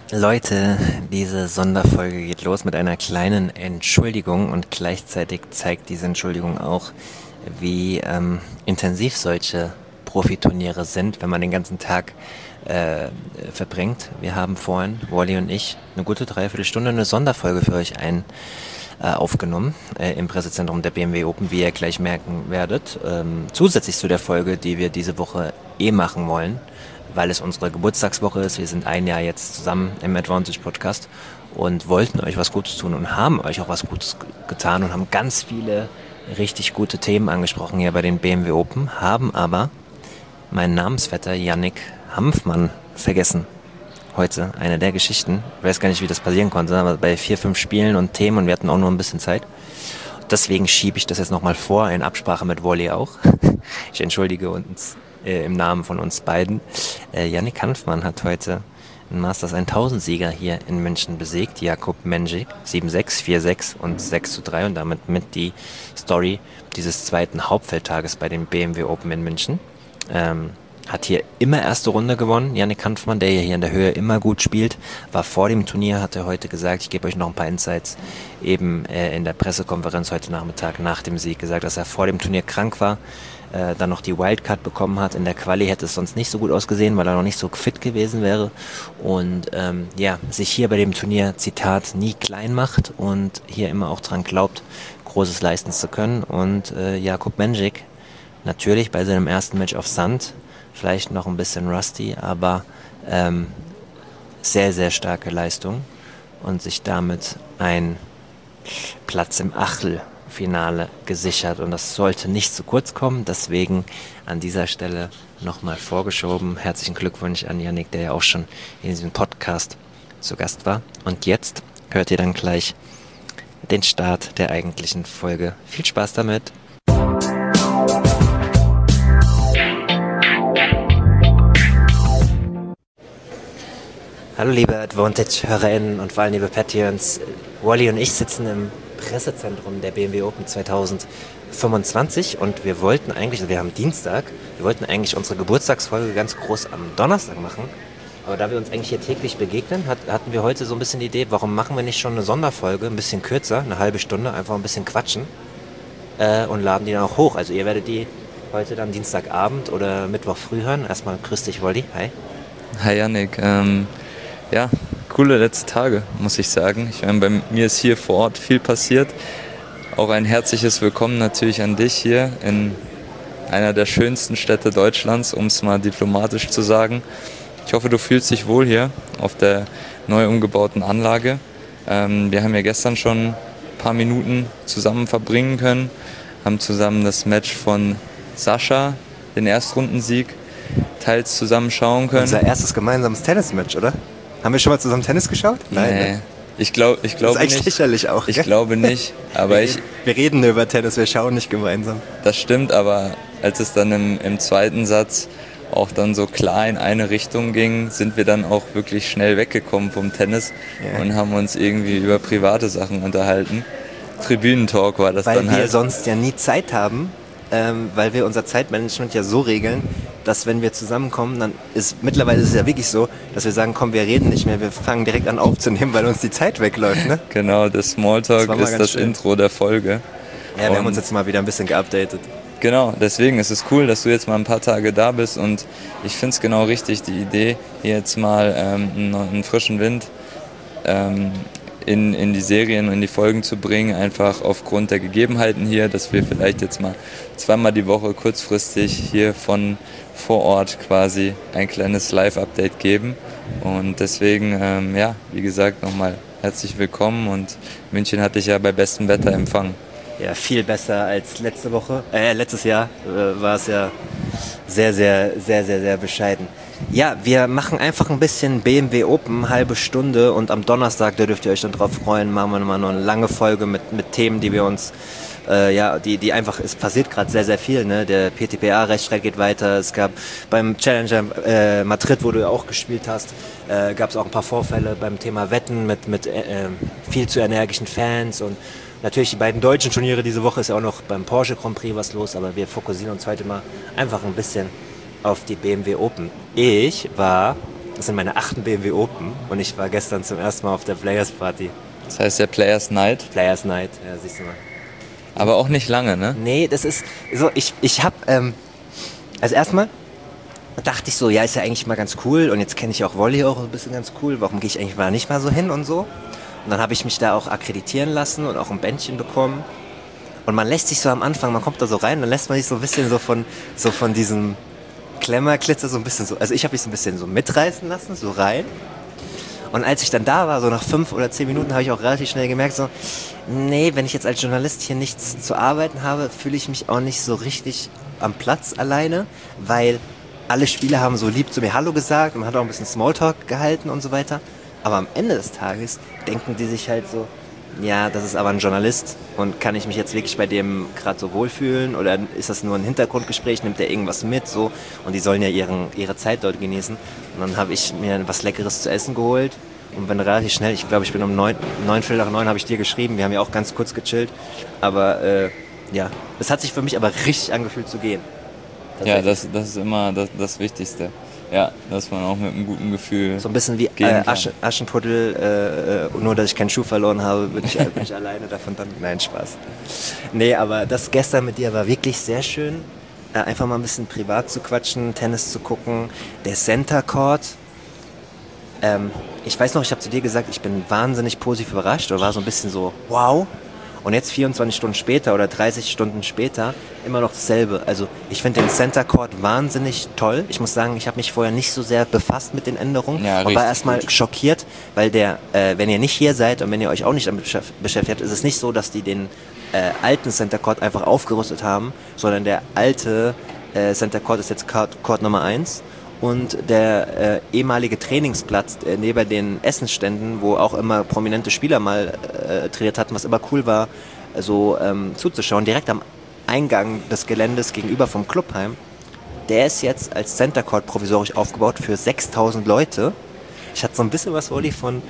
Leute, diese Sonderfolge geht los mit einer kleinen Entschuldigung und gleichzeitig zeigt diese Entschuldigung auch, wie intensiv solche Profiturniere sind, wenn man den ganzen Tag verbringt. Wir haben vorhin, Wally und ich, eine gute Dreiviertelstunde eine Sonderfolge für euch aufgenommen im Pressezentrum der BMW Open, wie ihr gleich merken werdet. Zusätzlich zu der Folge, die wir diese Woche machen wollen, weil es unsere Geburtstagswoche ist. Wir sind ein Jahr jetzt zusammen im Advantage Podcast und wollten euch was Gutes tun und haben euch auch was Gutes getan und haben ganz viele richtig gute Themen angesprochen hier bei den BMW Open, haben aber meinen Namensvetter Yannick Hanfmann vergessen. Heute eine der Geschichten. Ich weiß gar nicht, wie das passieren konnte, aber bei 4, 5 Spielen und Themen und wir hatten auch nur ein bisschen Zeit. Deswegen schiebe ich das jetzt nochmal vor, in Absprache mit Wally auch. Ich entschuldige uns im Namen von uns beiden. Yannick Hanfmann hat heute einen Masters 1000-Sieger hier in München besiegt. Jakub Mensik, 7-6, 4-6 und 6-3 und damit mit die Story dieses zweiten Hauptfeldtages bei den BMW Open in München. Hat hier immer erste Runde gewonnen. Yannick Hanfmann, der hier in der Höhe immer gut spielt, war vor dem Turnier, hat er heute gesagt, ich gebe euch noch ein paar Insights, eben in der Pressekonferenz heute Nachmittag nach dem Sieg gesagt, dass er vor dem Turnier krank war, dann noch die Wildcard bekommen hat. In der Quali hätte es sonst nicht so gut ausgesehen, weil er noch nicht so fit gewesen wäre. Und sich hier bei dem Turnier, Zitat, nie klein macht und hier immer auch dran glaubt, Großes leisten zu können. Und Jakub Mensik, natürlich bei seinem ersten Match auf Sand, vielleicht noch ein bisschen rusty, aber sehr, sehr starke Leistung und sich damit ein Platz im Achtelfinale gesichert. Und das sollte nicht zu kurz kommen, deswegen an dieser Stelle nochmal vorgeschoben. Herzlichen Glückwunsch an Yannick, der ja auch schon in diesem Podcast zu Gast war. Und jetzt hört ihr dann gleich den Start der eigentlichen Folge. Viel Spaß damit! Hallo liebe Advantage-HörerInnen und vor allem liebe Patreons. Wally und ich sitzen im Pressezentrum der BMW Open 2025 und wir haben Dienstag, wir wollten eigentlich unsere Geburtstagsfolge ganz groß am Donnerstag machen, aber da wir uns eigentlich hier täglich begegnen, hatten wir heute so ein bisschen die Idee, warum machen wir nicht schon eine Sonderfolge, ein bisschen kürzer, eine halbe Stunde, einfach ein bisschen quatschen und laden die dann auch hoch. Also ihr werdet die heute dann Dienstagabend oder Mittwoch früh hören. Erstmal grüß dich, Wally. Hi. Hi Yannick. Ja, coole letzte Tage, muss ich sagen. Ich meine, bei mir ist hier vor Ort viel passiert. Auch ein herzliches Willkommen natürlich an dich hier in einer der schönsten Städte Deutschlands, um es mal diplomatisch zu sagen. Ich hoffe, du fühlst dich wohl hier auf der neu umgebauten Anlage. Wir haben ja gestern schon ein paar Minuten zusammen verbringen können, haben zusammen das Match von Sascha, den Erstrundensieg, teils zusammen schauen können. Unser erstes gemeinsames Tennismatch, oder? Haben wir schon mal zusammen Tennis geschaut? Nein. Ne? Ich glaube das ist eigentlich nicht. Lächerlich auch. Ich glaube nicht. Aber wir reden nur über Tennis, wir schauen nicht gemeinsam. Das stimmt, aber als es dann im zweiten Satz auch dann so klar in eine Richtung ging, sind wir dann auch wirklich schnell weggekommen vom Tennis und haben uns irgendwie über private Sachen unterhalten. Tribünentalk war das weil dann halt. Weil wir sonst ja nie Zeit haben, weil wir unser Zeitmanagement ja so regeln, dass wenn wir zusammenkommen, dann mittlerweile ist es ja wirklich so, dass wir sagen, komm, wir reden nicht mehr, wir fangen direkt an aufzunehmen, weil uns die Zeit wegläuft, ne? Genau, das Smalltalk ist das schön. Intro der Folge. Ja, wir haben uns jetzt mal wieder ein bisschen geupdatet. Genau, deswegen ist es cool, dass du jetzt mal ein paar Tage da bist und ich finde es genau richtig, die Idee, hier jetzt mal einen frischen Wind in die Serien und in die Folgen zu bringen, einfach aufgrund der Gegebenheiten hier, dass wir vielleicht jetzt mal zweimal die Woche kurzfristig hier von vor Ort quasi ein kleines Live-Update geben und deswegen, wie gesagt, nochmal herzlich willkommen und München hat dich ja bei bestem Wetter empfangen. Ja, viel besser als letztes Jahr war es ja sehr, sehr, sehr, sehr, sehr bescheiden. Ja, wir machen einfach ein bisschen BMW Open, halbe Stunde und am Donnerstag, da dürft ihr euch dann drauf freuen, machen wir mal noch eine lange Folge mit Themen, die wir uns, die einfach, es passiert gerade sehr, sehr viel, ne? Der PTPA-Rechtsstreit geht weiter, es gab beim Challenger Madrid, wo du ja auch gespielt hast, gab es auch ein paar Vorfälle beim Thema Wetten mit viel zu energischen Fans und natürlich die beiden deutschen Turniere diese Woche ist ja auch noch beim Porsche Grand Prix was los, aber wir fokussieren uns heute mal einfach ein bisschen auf die BMW Open. Ich war Das sind meine 8. BMW Open und ich war gestern zum ersten Mal auf der Players Party. Das heißt der Players Night. Players Night, ja, siehst du mal. Aber auch nicht lange, ne? Nee, das ist so, ich hab, also erstmal dachte ich so, ja, ist ja eigentlich mal ganz cool und jetzt kenne ich auch Volley auch ein bisschen ganz cool, warum gehe ich eigentlich mal nicht mal so hin und so? Und dann habe ich mich da auch akkreditieren lassen und auch ein Bändchen bekommen. Und man lässt sich so am Anfang, man kommt da so rein, dann lässt man sich so ein bisschen so von diesem Klemmerklitzer so ein bisschen so, also ich habe mich so ein bisschen so mitreißen lassen, so rein. Und als ich dann da war, so nach 5 oder 10 Minuten, habe ich auch relativ schnell gemerkt, so, nee, wenn ich jetzt als Journalist hier nichts zu arbeiten habe, fühle ich mich auch nicht so richtig am Platz alleine, weil alle Spieler haben so lieb zu mir Hallo gesagt und man hat auch ein bisschen Smalltalk gehalten und so weiter. Aber am Ende des Tages denken die sich halt so, ja, das ist aber ein Journalist und kann ich mich jetzt wirklich bei dem gerade so wohlfühlen oder ist das nur ein Hintergrundgespräch, nimmt der irgendwas mit so und die sollen ja ihre Zeit dort genießen. Und dann habe ich mir was Leckeres zu essen geholt und bin relativ schnell, ich glaube ich bin um 9 Viertel nach 9 habe ich dir geschrieben, wir haben ja auch ganz kurz gechillt, aber ja, es hat sich für mich aber richtig angefühlt zu gehen. Ja, das ist immer das Wichtigste. Ja, dass man auch mit einem guten Gefühl so ein bisschen wie Aschenputtel, nur dass ich keinen Schuh verloren habe, bin ich alleine davon dann. Nein, Spaß. Nee, aber das gestern mit dir war wirklich sehr schön. Einfach mal ein bisschen privat zu quatschen, Tennis zu gucken. Der Center Court. Ich weiß noch, ich habe zu dir gesagt, ich bin wahnsinnig positiv überrascht oder war so ein bisschen so, wow. Und jetzt 24 Stunden später oder 30 Stunden später immer noch dasselbe. Also ich finde den Center Court wahnsinnig toll. Ich muss sagen, ich habe mich vorher nicht so sehr befasst mit den Änderungen und war erstmal schockiert, weil wenn ihr nicht hier seid und wenn ihr euch auch nicht damit beschäftigt habt, ist es nicht so, dass die den alten Center Court einfach aufgerüstet haben, sondern der alte Center Court ist jetzt Court Nummer 1. Und der ehemalige Trainingsplatz neben den Essensständen, wo auch immer prominente Spieler mal trainiert hatten, was immer cool war, so zuzuschauen, direkt am Eingang des Geländes gegenüber vom Clubheim, der ist jetzt als Center Court provisorisch aufgebaut für 6.000 Leute. Ich hatte so ein bisschen was, Olli, von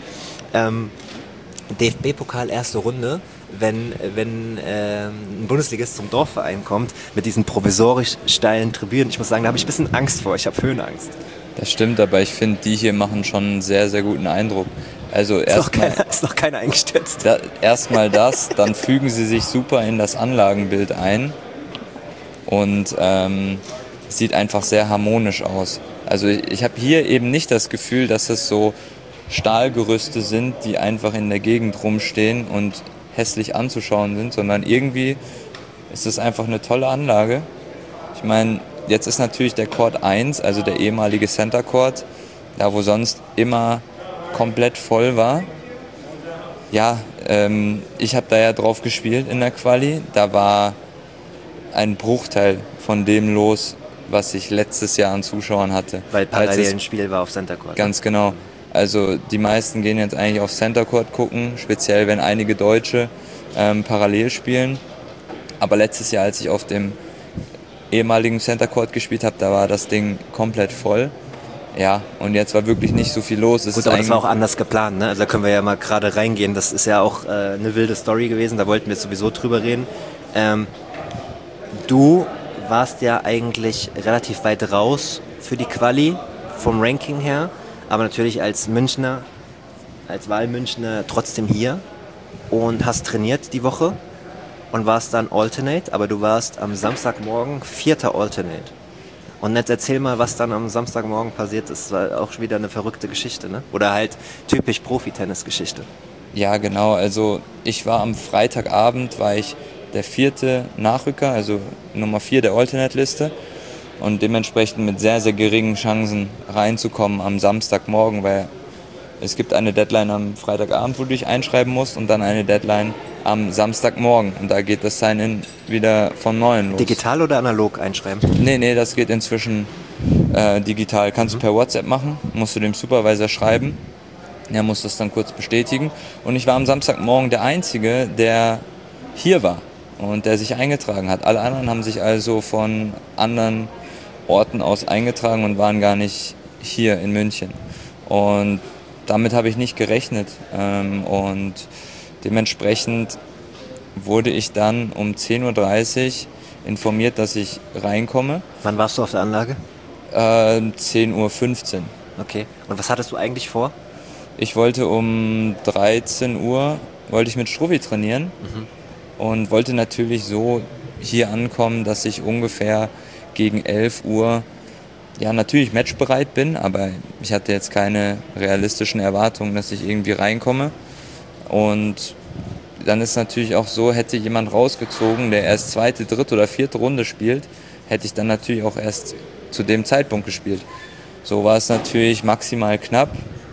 DFB-Pokal erste Runde, wenn ein Bundesligist zum Dorfverein kommt mit diesen provisorisch steilen Tribünen. Ich muss sagen, da habe ich ein bisschen Angst vor. Ich habe Höhenangst. Das stimmt, aber ich finde, die hier machen schon einen sehr, sehr guten Eindruck. Also ist noch keiner eingestürzt. Erstmal das, dann fügen sie sich super in das Anlagenbild ein und sieht einfach sehr harmonisch aus. Also ich habe hier eben nicht das Gefühl, dass es so Stahlgerüste sind, die einfach in der Gegend rumstehen und hässlich anzuschauen sind, sondern irgendwie ist es einfach eine tolle Anlage. Ich meine, jetzt ist natürlich der Court 1, also der ehemalige Center Court, da wo sonst immer komplett voll war. Ja, ich habe da ja drauf gespielt in der Quali. Da war ein Bruchteil von dem los, was ich letztes Jahr an Zuschauern hatte. Weil parallel ein Spiel war auf Center Court. Ganz genau. Also die meisten gehen jetzt eigentlich auf Center Court gucken, speziell wenn einige Deutsche parallel spielen. Aber letztes Jahr, als ich auf dem ehemaligen Center Court gespielt habe, da war das Ding komplett voll. Ja, und jetzt war wirklich nicht so viel los. Gut, aber das war auch anders geplant, ne? Also da können wir ja mal gerade reingehen. Das ist ja auch eine wilde Story gewesen, da wollten wir sowieso drüber reden. Du warst ja eigentlich relativ weit raus für die Quali, vom Ranking her, aber natürlich als Münchner, als Wahlmünchner trotzdem hier und hast trainiert die Woche und warst dann Alternate, aber du warst am Samstagmorgen 4. Alternate. Und jetzt erzähl mal, was dann am Samstagmorgen passiert ist. Das war auch wieder eine verrückte Geschichte, ne? Oder halt typisch Profi-Tennis-Geschichte. Ja, genau. Also ich war am Freitagabend, war ich der 4. Nachrücker, also Nummer 4 der Alternate-Liste und dementsprechend mit sehr, sehr geringen Chancen reinzukommen am Samstagmorgen, weil es gibt eine Deadline am Freitagabend, wo du dich einschreiben musst und dann eine Deadline am Samstagmorgen und da geht das Sign-in wieder von Neuem los. Digital oder analog einschreiben? Nee, das geht inzwischen digital. Kannst du per WhatsApp machen, musst du dem Supervisor schreiben, der muss das dann kurz bestätigen und ich war am Samstagmorgen der Einzige, der hier war und der sich eingetragen hat. Alle anderen haben sich also von anderen Orten aus eingetragen und waren gar nicht hier in München. Und damit habe ich nicht gerechnet. Und dementsprechend wurde ich dann um 10.30 Uhr informiert, dass ich reinkomme. Wann warst du auf der Anlage? 10.15 Uhr. Okay. Und was hattest du eigentlich vor? Ich wollte um 13 Uhr mit Struffi trainieren und wollte natürlich so hier ankommen, dass ich ungefähr gegen 11 Uhr ja natürlich matchbereit bin, aber ich hatte jetzt keine realistischen Erwartungen, dass ich irgendwie reinkomme. Und dann ist natürlich auch so, hätte jemand rausgezogen, der erst zweite, dritte oder vierte Runde spielt, hätte ich dann natürlich auch erst zu dem Zeitpunkt gespielt. So war es natürlich maximal knapp.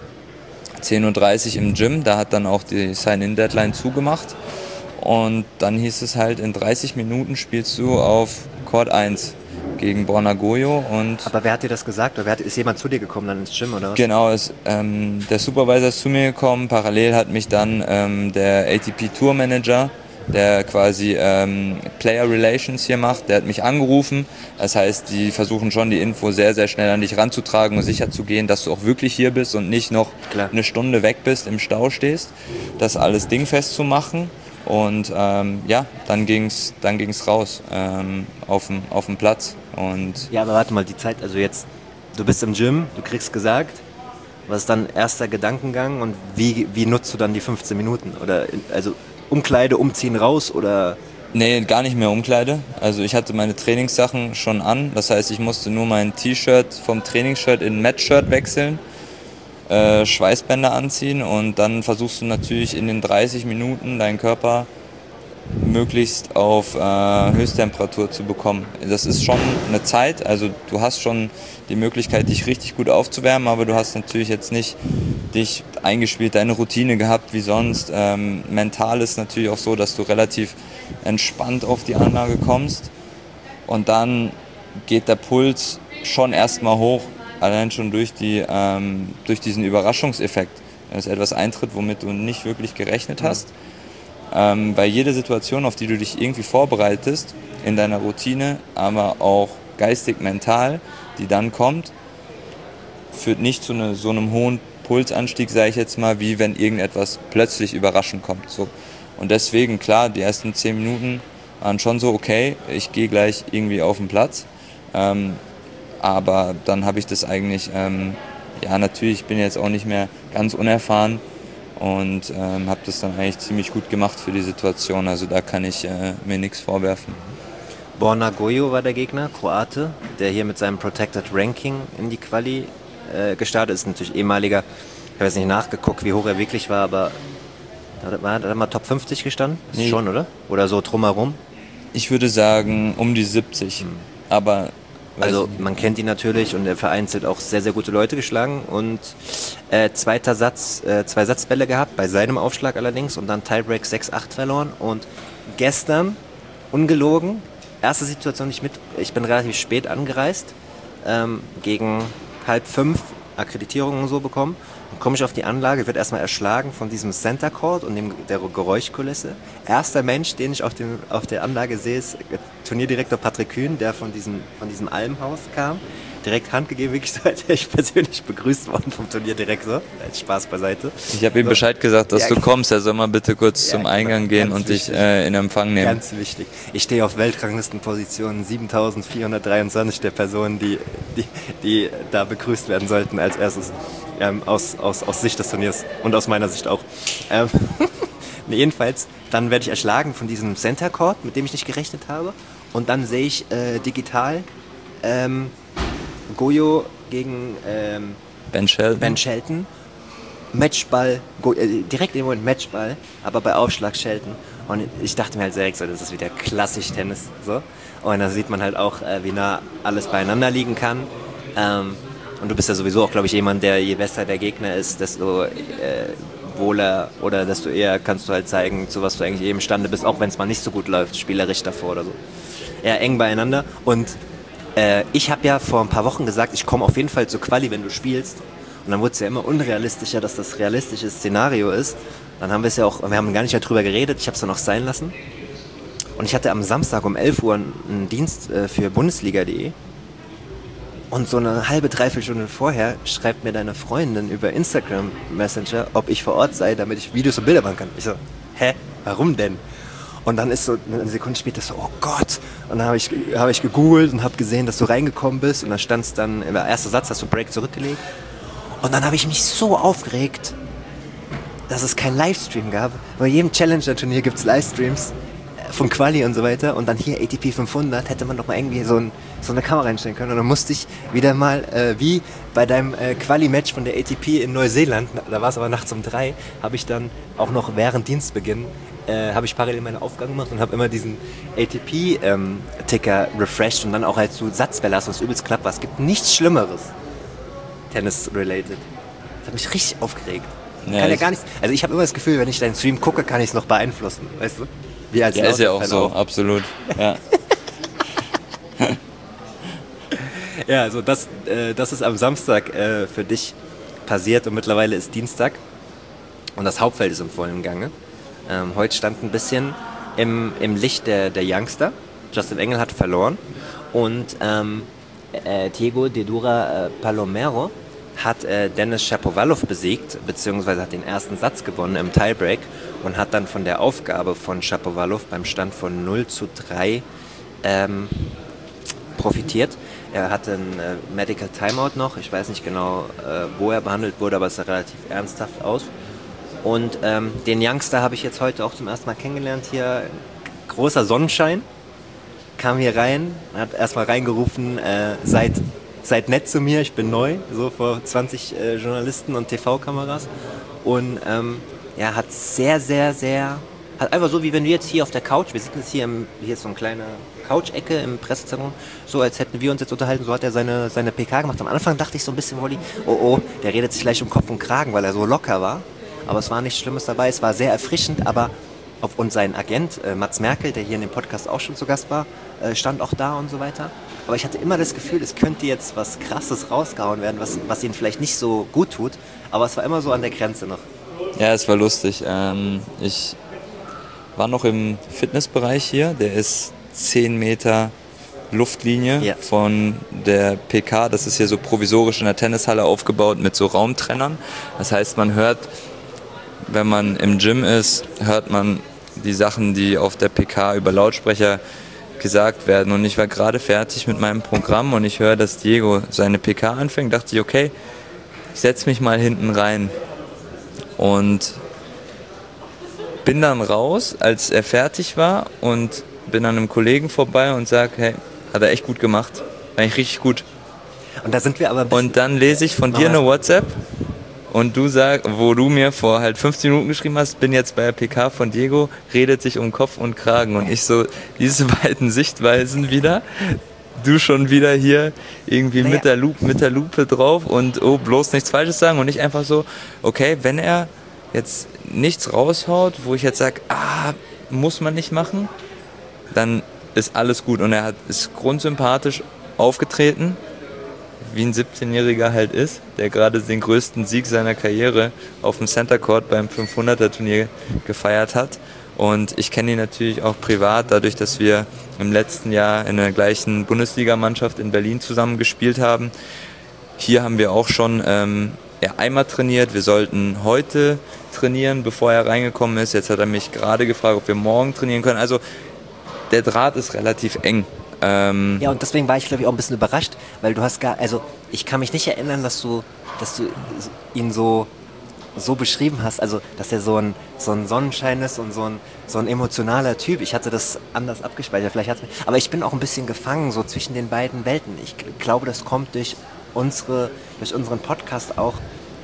10:30 Uhr im Gym, da hat dann auch die Sign-In-Deadline zugemacht. Und dann hieß es halt, in 30 Minuten spielst du auf Court 1 gegen Borna Gojo. Aber wer hat dir das gesagt? Oder ist jemand zu dir gekommen dann ins Gym oder was? Genau, der Supervisor ist zu mir gekommen. Parallel hat mich dann der ATP Tour Manager, der quasi Player Relations hier macht, der hat mich angerufen. Das heißt, die versuchen schon die Info sehr, sehr schnell an dich ranzutragen und sicher zu gehen, dass du auch wirklich hier bist und nicht noch eine Stunde weg bist, im Stau stehst. Das alles dingfest zu machen. Und dann ging's raus auf dem Platz. Und ja, aber warte mal, die Zeit, also jetzt, du bist im Gym, du kriegst gesagt, was ist dann erster Gedankengang und wie nutzt du dann die 15 Minuten? Oder also Umkleide, umziehen, raus oder? Nee, gar nicht mehr Umkleide. Also ich hatte meine Trainingssachen schon an. Das heißt, ich musste nur mein T-Shirt vom Trainingsshirt in ein Matchshirt wechseln, Schweißbänder anziehen und dann versuchst du natürlich in den 30 Minuten deinen Körper möglichst auf Höchsttemperatur zu bekommen. Das ist schon eine Zeit, also du hast schon die Möglichkeit, dich richtig gut aufzuwärmen, aber du hast natürlich jetzt nicht dich eingespielt, deine Routine gehabt wie sonst. Mental ist natürlich auch so, dass du relativ entspannt auf die Anlage kommst und dann geht der Puls schon erstmal hoch, allein schon durch diesen Überraschungseffekt, dass etwas eintritt, womit du nicht wirklich gerechnet hast. Weil jede Situation, auf die du dich irgendwie vorbereitest, in deiner Routine, aber auch geistig, mental, die dann kommt, führt nicht zu so einem hohen Pulsanstieg, sage ich jetzt mal, wie wenn irgendetwas plötzlich überraschend kommt. So. Und deswegen, klar, die ersten 10 Minuten waren schon so, okay, ich gehe gleich irgendwie auf den Platz. Aber dann habe ich das eigentlich, natürlich, ich bin jetzt auch nicht mehr ganz unerfahren, und habe das dann eigentlich ziemlich gut gemacht für die Situation. Also da kann ich mir nichts vorwerfen. Borna Gojo war der Gegner, Kroate, der hier mit seinem Protected Ranking in die Quali gestartet ist. Natürlich ehemaliger, ich habe jetzt nicht nachgeguckt, wie hoch er wirklich war, aber hat er mal Top 50 gestanden? Nee. Schon, oder? Oder so drumherum? Ich würde sagen um die 70, aber... Also man kennt ihn natürlich und er vereinzelt auch sehr, sehr gute Leute geschlagen und zweiter Satz, 2 Satzbälle gehabt, bei seinem Aufschlag allerdings und dann Tiebreak 6-8 verloren und gestern, ungelogen, erste Situation ich bin relativ spät angereist, gegen 4:30 Akkreditierung und so bekommen. Dann komme ich auf die Anlage, wird erstmal erschlagen von diesem Center Court und der Geräuschkulisse. Erster Mensch, den ich auf der Anlage sehe, ist Turnierdirektor Patrick Kühn, der von diesem Almhaus kam. Direkt Hand gegeben, wirklich so, als wäre ich persönlich begrüßt worden vom Turnierdirektor. Spaß beiseite. Ich habe ihm Bescheid gesagt, dass du kommst. Er soll mal bitte kurz zum Eingang gehen und dich in Empfang nehmen. Ganz wichtig. Ich stehe auf Weltranglistenposition 7423 der Personen, die da begrüßt werden sollten als erstes. Aus Sicht des Turniers und aus meiner Sicht auch. Jedenfalls, dann werde ich erschlagen von diesem Center Court, mit dem ich nicht gerechnet habe. Und dann sehe ich digital Gojo gegen Ben Shelton. Matchball, direkt im Moment Matchball, aber bei Aufschlag Shelton. Und ich dachte mir halt direkt so, das ist wieder klassisch Tennis. So. Und da sieht man halt auch, wie nah alles beieinander liegen kann. Und du bist ja sowieso auch, glaube ich, jemand, der je besser der Gegner ist, desto wohler oder desto eher kannst du halt zeigen, zu was du eigentlich imstande bist, auch wenn es mal nicht so gut läuft, spielerisch davor oder so. Ja, eng beieinander. Und ich habe ja vor ein paar Wochen gesagt, ich komme auf jeden Fall zur Quali, wenn du spielst. Und dann wurde es ja immer unrealistischer, dass das realistische Szenario ist. Dann haben wir es ja auch, wir haben gar nicht darüber geredet, ich habe es dann auch sein lassen. Und ich hatte am Samstag um 11 Uhr einen Dienst für Bundesliga.de. Und so eine halbe, dreiviertel Stunde vorher schreibt mir deine Freundin über Instagram Messenger, ob ich vor Ort sei, damit ich Videos und Bilder machen kann. Ich so, hä, warum denn? Und dann ist so eine Sekunde später so, oh Gott. Und dann habe ich gegoogelt und habe gesehen, dass du reingekommen bist. Und dann stand es dann, im ersten Satz hast du Break zurückgelegt. Und dann habe ich mich so aufgeregt, dass es keinen Livestream gab. Bei jedem Challenger-Turnier gibt es Livestreams von Quali und so weiter. Und dann hier ATP 500 hätte man doch mal irgendwie so eine Kamera einstellen können. Und dann musste ich wieder mal, wie bei deinem Quali-Match von der ATP in Neuseeland, da war es aber nachts um 3, habe ich dann auch noch während Dienstbeginn, habe ich parallel meine Aufgaben gemacht und habe immer diesen ATP-Ticker refreshed und dann auch als du Satzbälle hast, was übelst klappt war. Es gibt nichts Schlimmeres, Tennis-related. Das hat mich richtig aufgeregt. Ja, Kann ja gar nichts. Also ich habe immer das Gefühl, wenn ich deinen Stream gucke, kann ich es noch beeinflussen, weißt du? Wie als ist ja auch so, absolut. Ja. Ja, also das ist am Samstag für dich passiert und mittlerweile ist Dienstag und das Hauptfeld ist im vollen Gange. Heute stand ein bisschen im Licht der Youngster. Justin Engel hat verloren und Diego de Dura Palomero hat Denis Shapovalov besiegt, beziehungsweise hat den ersten Satz gewonnen im Tiebreak und hat dann von der Aufgabe von Shapovalov beim Stand von 0:3 profitiert. Er hatte ein Medical Timeout noch, ich weiß nicht genau, wo er behandelt wurde, aber es sah relativ ernsthaft aus. Und den Youngster habe ich jetzt heute auch zum ersten Mal kennengelernt hier. Großer Sonnenschein, kam hier rein, hat erstmal reingerufen, seid nett zu mir, ich bin neu, so vor 20 Journalisten und TV-Kameras. Und hat hat einfach so, wie wenn wir jetzt hier auf der Couch, wir sitzen jetzt hier ist so eine kleine Couch-Ecke im Pressezentrum, so als hätten wir uns jetzt unterhalten, so hat er seine PK gemacht. Am Anfang dachte ich so ein bisschen, Wolli, oh, der redet sich gleich um Kopf und Kragen, weil er so locker war. Aber es war nichts Schlimmes dabei, es war sehr erfrischend, aber und sein Agent, Mats Merkel, der hier in dem Podcast auch schon zu Gast war, stand auch da und so weiter. Aber ich hatte immer das Gefühl, es könnte jetzt was Krasses rausgehauen werden, was ihn vielleicht nicht so gut tut, aber es war immer so an der Grenze noch. Ja, es war lustig. Ich war noch im Fitnessbereich hier, der ist 10 Meter Luftlinie von der PK. Das ist hier so provisorisch in der Tennishalle aufgebaut mit so Raumtrennern. Das heißt, man hört, wenn man im Gym ist, hört man die Sachen, die auf der PK über Lautsprecher gesagt werden. Und ich war gerade fertig mit meinem Programm und ich höre, dass Diego seine PK anfängt. Dachte ich, okay, ich setze mich mal hinten rein. Und bin dann raus, als er fertig war und bin an einem Kollegen vorbei und sage, hey, hat er echt gut gemacht. Eigentlich richtig gut. Und da sind wir aber und dann lese ich von dir eine WhatsApp und du sagst, wo du mir vor halt 15 Minuten geschrieben hast, bin jetzt bei der PK von Diego, redet sich um Kopf und Kragen. Und ich so, diese beiden Sichtweisen wieder, du schon wieder hier irgendwie mit der Lupe drauf und oh, bloß nichts Falsches sagen und nicht einfach so, okay, wenn er jetzt nichts raushaut, wo ich jetzt sage, muss man nicht machen, dann ist alles gut. Und er ist grundsympathisch aufgetreten, wie ein 17-Jähriger halt ist, der gerade den größten Sieg seiner Karriere auf dem Center Court beim 500er-Turnier gefeiert hat. Und ich kenne ihn natürlich auch privat, dadurch, dass wir im letzten Jahr in der gleichen Bundesligamannschaft in Berlin zusammen gespielt haben. Hier haben wir auch schon einmal trainiert. Wir sollten heute trainieren, bevor er reingekommen ist. Jetzt hat er mich gerade gefragt, ob wir morgen trainieren können. Also der Draht ist relativ eng. Ja, und deswegen war ich, glaube ich, auch ein bisschen überrascht, weil ich kann mich nicht erinnern, dass du ihn so beschrieben hast, also dass er so ein Sonnenschein ist und so ein emotionaler Typ. Ich hatte das anders abgespeichert, aber ich bin auch ein bisschen gefangen so zwischen den beiden Welten. Ich glaube, das kommt durch unseren Podcast auch.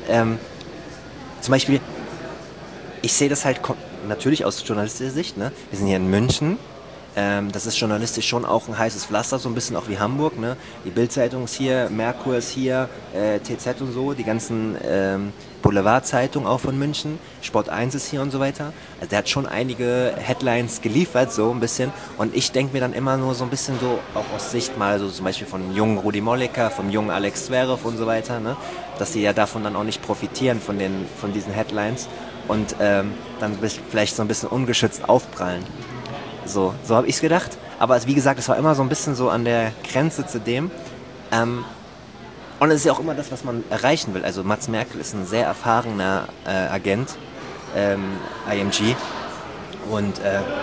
Zum Beispiel, ich sehe das halt natürlich aus journalistischer Sicht, ne? Wir sind hier in München. Das ist journalistisch schon auch ein heißes Pflaster, so ein bisschen auch wie Hamburg. Ne? Die Bild-Zeitung ist hier, Merkur ist hier, TZ und so, die ganzen Boulevardzeitungen auch von München, Sport 1 ist hier und so weiter. Also der hat schon einige Headlines geliefert, so ein bisschen. Und ich denke mir dann immer nur so ein bisschen so, auch aus Sicht mal so zum Beispiel von jungen Rudi Molleker, vom jungen Alex Zverev und so weiter, ne? Dass sie ja davon dann auch nicht profitieren von diesen Headlines und dann vielleicht so ein bisschen ungeschützt aufprallen. So habe ich es gedacht. Aber wie gesagt, es war immer so ein bisschen so an der Grenze zu dem. Und es ist ja auch immer das, was man erreichen will. Also Mats Merkel ist ein sehr erfahrener Agent, IMG. Und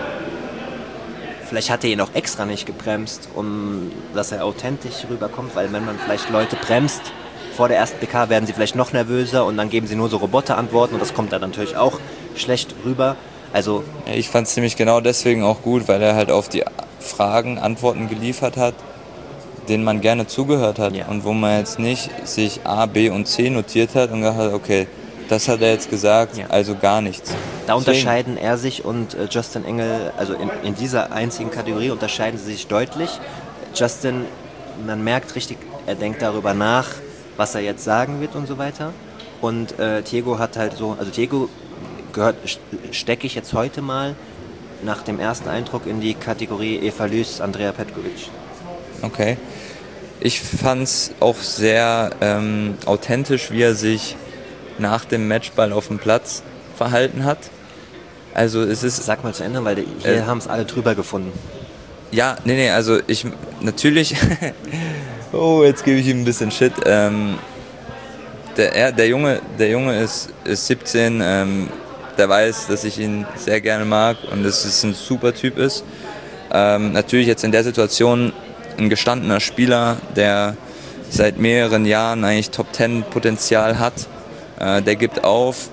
vielleicht hat er ihn auch extra nicht gebremst, dass er authentisch rüberkommt. Weil wenn man vielleicht Leute bremst vor der ersten PK werden sie vielleicht noch nervöser und dann geben sie nur so Roboterantworten und das kommt dann natürlich auch schlecht rüber. Also ich fand es nämlich genau deswegen auch gut, weil er halt auf die Fragen Antworten geliefert hat, denen man gerne zugehört hat und wo man jetzt nicht sich A, B und C notiert hat und gesagt hat, okay, das hat er jetzt gesagt, also gar nichts. Da unterscheiden er sich und Justin Engel, also in dieser einzigen Kategorie unterscheiden sie sich deutlich. Justin, man merkt richtig, er denkt darüber nach, was er jetzt sagen wird und so weiter. Und Thiago hat halt so, also Thiago stecke ich jetzt heute mal nach dem ersten Eindruck in die Kategorie Eva Lys, Andrea Petkovic. Okay. Ich fand es auch sehr authentisch, wie er sich nach dem Matchball auf dem Platz verhalten hat. Also es ist... Sag mal zu Ende, weil hier haben es alle drüber gefunden. Ja, also ich natürlich... oh, jetzt gebe ich ihm ein bisschen Shit. Der Junge ist 17, der weiß, dass ich ihn sehr gerne mag und dass es ein super Typ ist. Natürlich jetzt in der Situation ein gestandener Spieler, der seit mehreren Jahren eigentlich Top-10 Potenzial hat. Der gibt auf,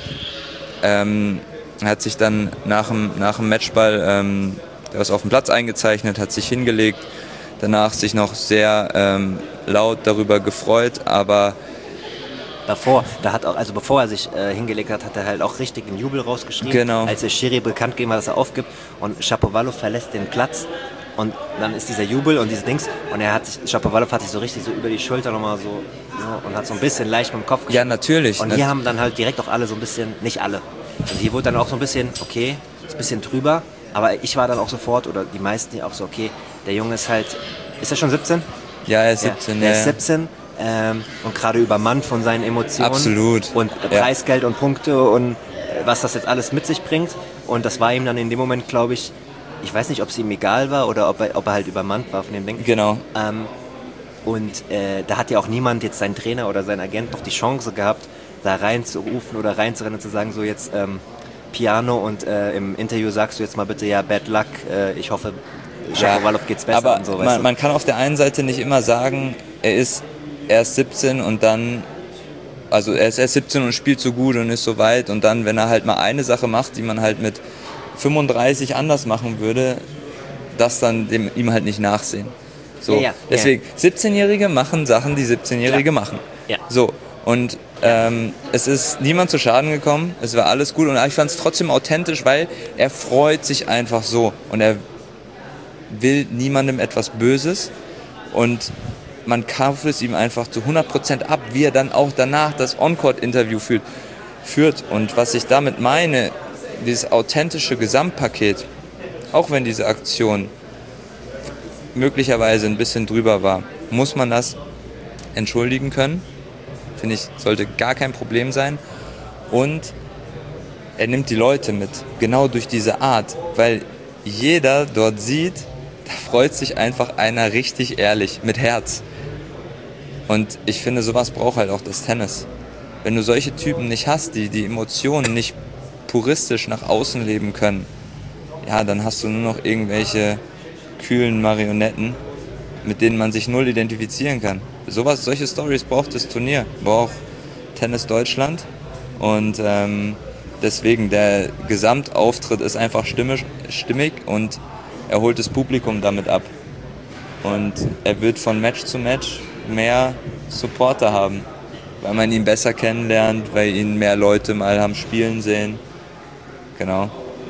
hat sich dann nach dem Matchball der was auf dem Platz eingezeichnet, hat sich hingelegt, danach sich noch sehr laut darüber gefreut, aber bevor er sich hingelegt hat, hat er halt auch richtig den Jubel rausgeschrieben, genau. Als der Schiri bekannt gegeben hat, dass er aufgibt und Shapovalov verlässt den Platz. Und dann ist dieser Jubel und diese Dings und Shapovalov hat sich so richtig so über die Schulter nochmal so und hat so ein bisschen leicht mit dem Kopf geschüttelt. Ja, natürlich. Und hier haben dann halt direkt auch alle so ein bisschen, nicht alle, also hier wurde dann auch so ein bisschen, okay, ist ein bisschen drüber, aber ich war dann auch sofort, oder die meisten auch so, okay, der Junge ist halt, ist er schon 17? Ja, er ist 17. Er ist 17 und gerade übermannt von seinen Emotionen. Absolut. Und Preisgeld und Punkte und was das jetzt alles mit sich bringt. Und das war ihm dann in dem Moment, glaube ich weiß nicht, ob es ihm egal war oder ob er halt übermannt war von dem Denken. Genau. Da hat ja auch niemand, jetzt sein Trainer oder sein Agent, noch die Chance gehabt, da reinzurufen oder reinzurennen und zu sagen, so jetzt Piano und im Interview sagst du jetzt mal bitte, ja, bad luck, ich hoffe, Shapovalov geht's besser aber und so. Man kann auf der einen Seite nicht immer sagen, er ist 17 und dann, also er ist erst 17 und spielt so gut und ist so weit und dann, wenn er halt mal eine Sache macht, die man halt mit 35 anders machen würde, das dann ihm halt nicht nachsehen. So, deswegen, 17-Jährige machen Sachen, die 17-Jährige machen. Ja. So, und es ist niemand zu Schaden gekommen, es war alles gut und ich fand es trotzdem authentisch, weil er freut sich einfach so und er will niemandem etwas Böses und man kauft es ihm einfach zu 100% ab, wie er dann auch danach das On-Court-Interview führt. Und was ich damit meine, dieses authentische Gesamtpaket, auch wenn diese Aktion möglicherweise ein bisschen drüber war, muss man das entschuldigen können. Finde ich, sollte gar kein Problem sein. Und er nimmt die Leute mit, genau durch diese Art, weil jeder dort sieht, da freut sich einfach einer richtig ehrlich, mit Herz. Und ich finde, sowas braucht halt auch das Tennis. Wenn du solche Typen nicht hast, die Emotionen nicht puristisch nach außen leben können, ja, dann hast du nur noch irgendwelche kühlen Marionetten, mit denen man sich null identifizieren kann. Solche Stories braucht das Turnier, braucht Tennis Deutschland und deswegen, der Gesamtauftritt ist einfach stimmig und er holt das Publikum damit ab. Und er wird von Match zu Match mehr Supporter haben, weil man ihn besser kennenlernt, weil ihn mehr Leute mal haben spielen sehen. Genau.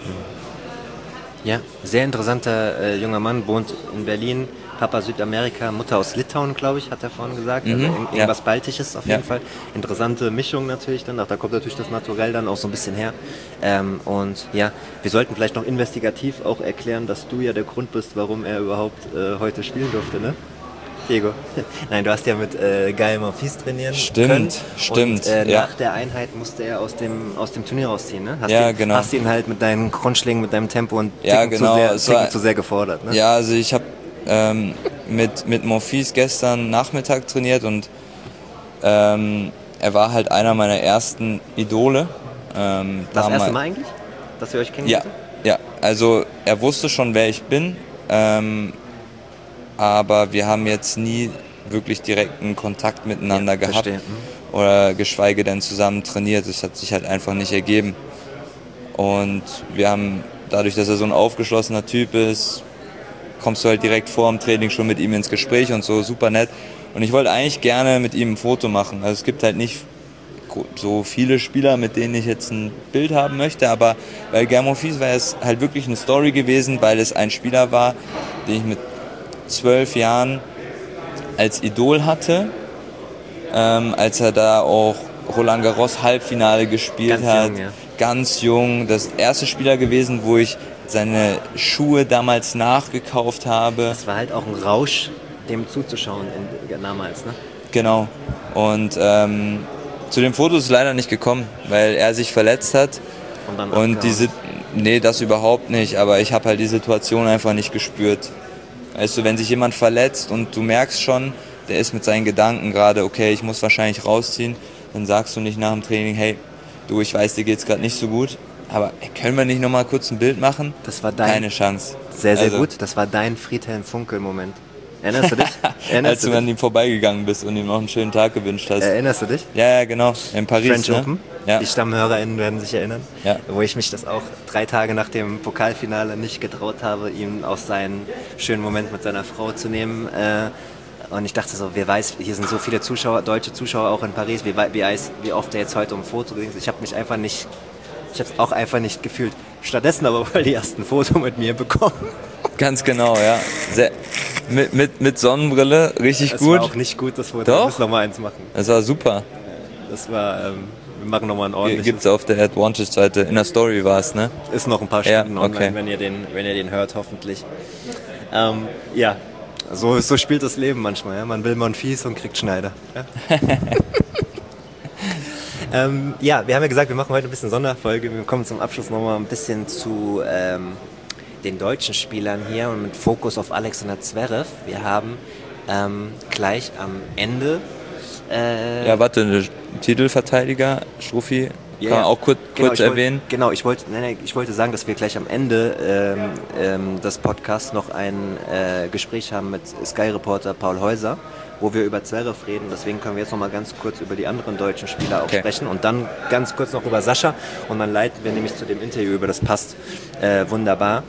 Ja, sehr interessanter junger Mann, wohnt in Berlin, Papa Südamerika, Mutter aus Litauen, glaube ich, hat er vorhin gesagt. Also irgendwas Baltisches auf jeden Fall. Interessante Mischung natürlich dann, da kommt natürlich das Naturell dann auch so ein bisschen her. Und ja, wir sollten vielleicht noch investigativ auch erklären, dass du ja der Grund bist, warum er überhaupt heute spielen durfte, ne? Diego. Nein, du hast ja mit Gael Monfils trainieren können. Stimmt. Und nach der Einheit musste er aus dem Turnier rausziehen, ne? Genau. Hast ihn halt mit deinen Grundschlägen, mit deinem Tempo und zu sehr gefordert, ne? Ja, also ich habe mit Monfils gestern Nachmittag trainiert und er war halt einer meiner ersten Idole. Das erste Mal eigentlich, dass ihr euch kennengelernt habt? Ja, also er wusste schon, wer ich bin. Aber wir haben jetzt nie wirklich direkten Kontakt miteinander gehabt. Verstehe. Oder geschweige denn zusammen trainiert. Das hat sich halt einfach nicht ergeben. Und wir haben, dadurch, dass er so ein aufgeschlossener Typ ist, kommst du halt direkt vor dem Training schon mit ihm ins Gespräch und so, super nett. Und ich wollte eigentlich gerne mit ihm ein Foto machen. Also es gibt halt nicht so viele Spieler, mit denen ich jetzt ein Bild haben möchte, aber bei Guillermo Fies war es halt wirklich eine Story gewesen, weil es ein Spieler war, den ich mit 12 Jahren als Idol hatte, als er da auch Roland Garros Halbfinale gespielt hat. Jung, ja. Ganz jung, das erste Spieler gewesen, wo ich seine Schuhe damals nachgekauft habe. Das war halt auch ein Rausch, dem zuzuschauen damals, ne? Genau. Und zu dem Foto ist es leider nicht gekommen, weil er sich verletzt hat. Und nee, das überhaupt nicht, aber ich habe halt die Situation einfach nicht gespürt. Weißt du, wenn sich jemand verletzt und du merkst schon, der ist mit seinen Gedanken gerade, okay, ich muss wahrscheinlich rausziehen, dann sagst du nicht nach dem Training, hey, du, ich weiß, dir geht's gerade nicht so gut, aber können wir nicht nochmal kurz ein Bild machen? Das war keine Chance. Sehr, sehr gut. Das war dein Friedhelm Funkel-Moment. Erinnerst du dich? Als du an ihm vorbeigegangen bist und ihm noch einen schönen Tag gewünscht hast. Erinnerst du dich? Ja, genau. In Paris. French ne? Open. Ja. Die StammhörerInnen werden sich erinnern. Ja. Wo ich mich das auch 3 Tage nach dem Pokalfinale nicht getraut habe, ihm aus seinen schönen Moment mit seiner Frau zu nehmen. Und ich dachte so, wer weiß, hier sind so viele Zuschauer, deutsche Zuschauer auch in Paris, wie oft er jetzt heute um ein Foto ging. Ich habe es auch einfach nicht gefühlt. Stattdessen aber wohl die ersten Foto mit mir bekommen. Ganz genau, ja. Mit Sonnenbrille, richtig gut. Das war auch nicht gut, das Foto. Doch? Wir müssen nochmal eins machen. Das war super. Das war, wir machen nochmal ein ordentliches. Gibt's auf der Advantage-Seite, in der Story war es, ne? Ist noch ein paar Stunden ja, okay. online, wenn ihr den hört, hoffentlich. Ja, so spielt das Leben manchmal. Ja? Man will Monfils und kriegt Schneider. Ja? Wir haben ja gesagt, wir machen heute ein bisschen Sonderfolge. Wir kommen zum Abschluss nochmal ein bisschen zu den deutschen Spielern hier und mit Fokus auf Alexander Zverev. Wir haben gleich am Ende... ja, warte, Titelverteidiger, Strufi, kann man auch kurz erwähnen. Ich wollte sagen, dass wir gleich am Ende des Podcasts noch ein Gespräch haben mit Sky-Reporter Paul Häuser, wo wir über Zverev reden. Deswegen können wir jetzt noch mal ganz kurz über die anderen deutschen Spieler auch sprechen und dann ganz kurz noch über Sascha und dann leiten wir nämlich zu dem Interview über. Das passt wunderbar.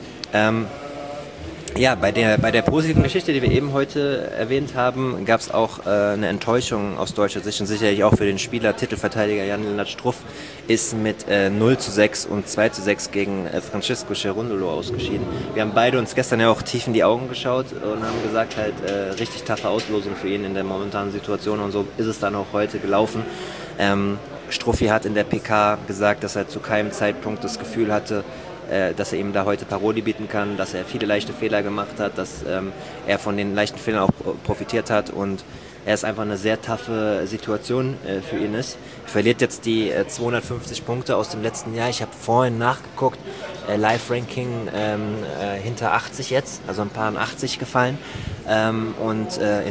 Ja, bei der positiven Geschichte, die wir eben heute erwähnt haben, gab es auch eine Enttäuschung aus deutscher Sicht und sicherlich auch für den Spieler. Titelverteidiger Jan-Lennart Struff ist mit 0:6 und 2:6 gegen Francisco Cerundolo ausgeschieden. Wir haben beide uns gestern ja auch tief in die Augen geschaut und haben gesagt, halt richtig taffe Auslosung für ihn in der momentanen Situation und so ist es dann auch heute gelaufen. Struffi hat in der PK gesagt, dass er zu keinem Zeitpunkt das Gefühl hatte, dass er ihm da heute Paroli bieten kann, dass er viele leichte Fehler gemacht hat, dass er von den leichten Fehlern auch profitiert hat und er ist einfach eine sehr taffe Situation für ihn ist. Er verliert jetzt die 250 Punkte aus dem letzten Jahr. Ich habe vorhin nachgeguckt, Live-Ranking hinter 80 jetzt, also ein paar an 80 gefallen und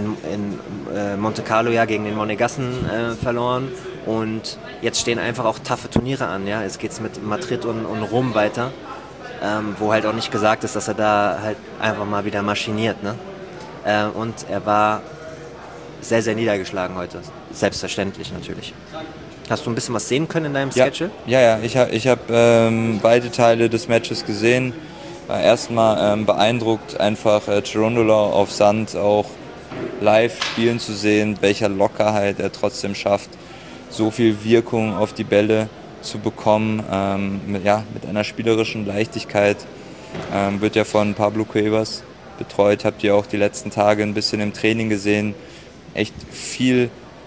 in Monte Carlo ja gegen den Monegassen verloren. Und jetzt stehen einfach auch taffe Turniere an. Ja? Jetzt geht es mit Madrid und Rom weiter, wo halt auch nicht gesagt ist, dass er da halt einfach mal wieder maschiniert. Ne? Und er war sehr, sehr niedergeschlagen heute. Selbstverständlich natürlich. Hast du ein bisschen was sehen können in deinem Schedule? Ja. Ich hab beide Teile des Matches gesehen. War erstmal beeindruckt, einfach Cerundolo auf Sand auch live spielen zu sehen, welcher Lockerheit er trotzdem schafft, so viel Wirkung auf die Bälle zu bekommen, mit einer spielerischen Leichtigkeit. Wird ja von Pablo Cuevas betreut, habt ihr auch die letzten Tage ein bisschen im Training gesehen, echt viel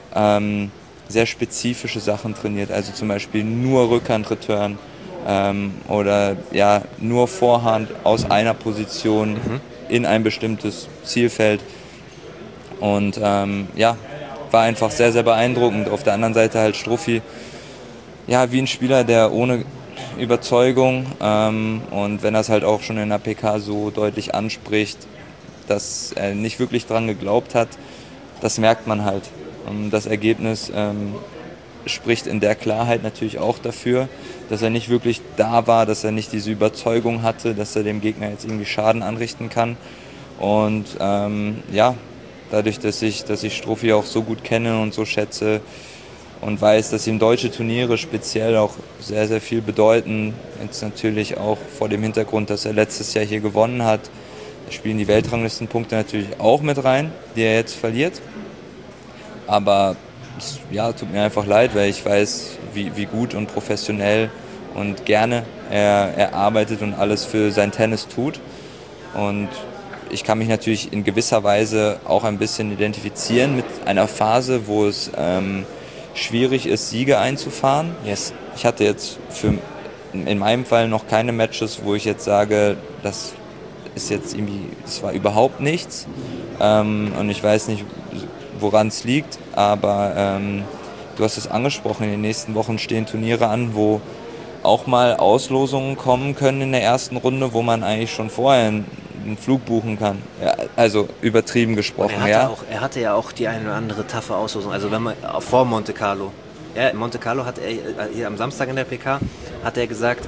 sehr spezifische Sachen trainiert, also zum Beispiel nur Rückhand-Return oder ja, nur Vorhand aus einer Position in ein bestimmtes Zielfeld und war einfach sehr, sehr beeindruckend. Auf der anderen Seite halt Struffi, ja, wie ein Spieler, der ohne Überzeugung und wenn er es halt auch schon in der PK so deutlich anspricht, dass er nicht wirklich dran geglaubt hat, das merkt man halt. Und das Ergebnis spricht in der Klarheit natürlich auch dafür, dass er nicht wirklich da war, dass er nicht diese Überzeugung hatte, dass er dem Gegner jetzt irgendwie Schaden anrichten kann. Und dadurch, dass ich Struffi auch so gut kenne und so schätze und weiß, dass ihm deutsche Turniere speziell auch sehr, sehr viel bedeuten. Jetzt natürlich auch vor dem Hintergrund, dass er letztes Jahr hier gewonnen hat. Da spielen die Weltranglistenpunkte natürlich auch mit rein, die er jetzt verliert. Aber es, ja, tut mir einfach leid, weil ich weiß, wie gut und professionell und gerne er arbeitet und alles für sein Tennis tut. Und ich kann mich natürlich in gewisser Weise auch ein bisschen identifizieren mit einer Phase, wo es schwierig ist, Siege einzufahren. Yes. Ich hatte jetzt in meinem Fall noch keine Matches, wo ich jetzt sage, das war überhaupt nichts. Und ich weiß nicht, woran es liegt, aber du hast es angesprochen, in den nächsten Wochen stehen Turniere an, wo auch mal Auslosungen kommen können in der ersten Runde, wo man eigentlich schon vorher einen Flug buchen kann. Ja, also übertrieben gesprochen. Er hatte ja auch die eine oder andere taffe Auslosung. Also wenn man vor Monte Carlo. Ja, in Monte Carlo hat er hier am Samstag in der PK hat er gesagt,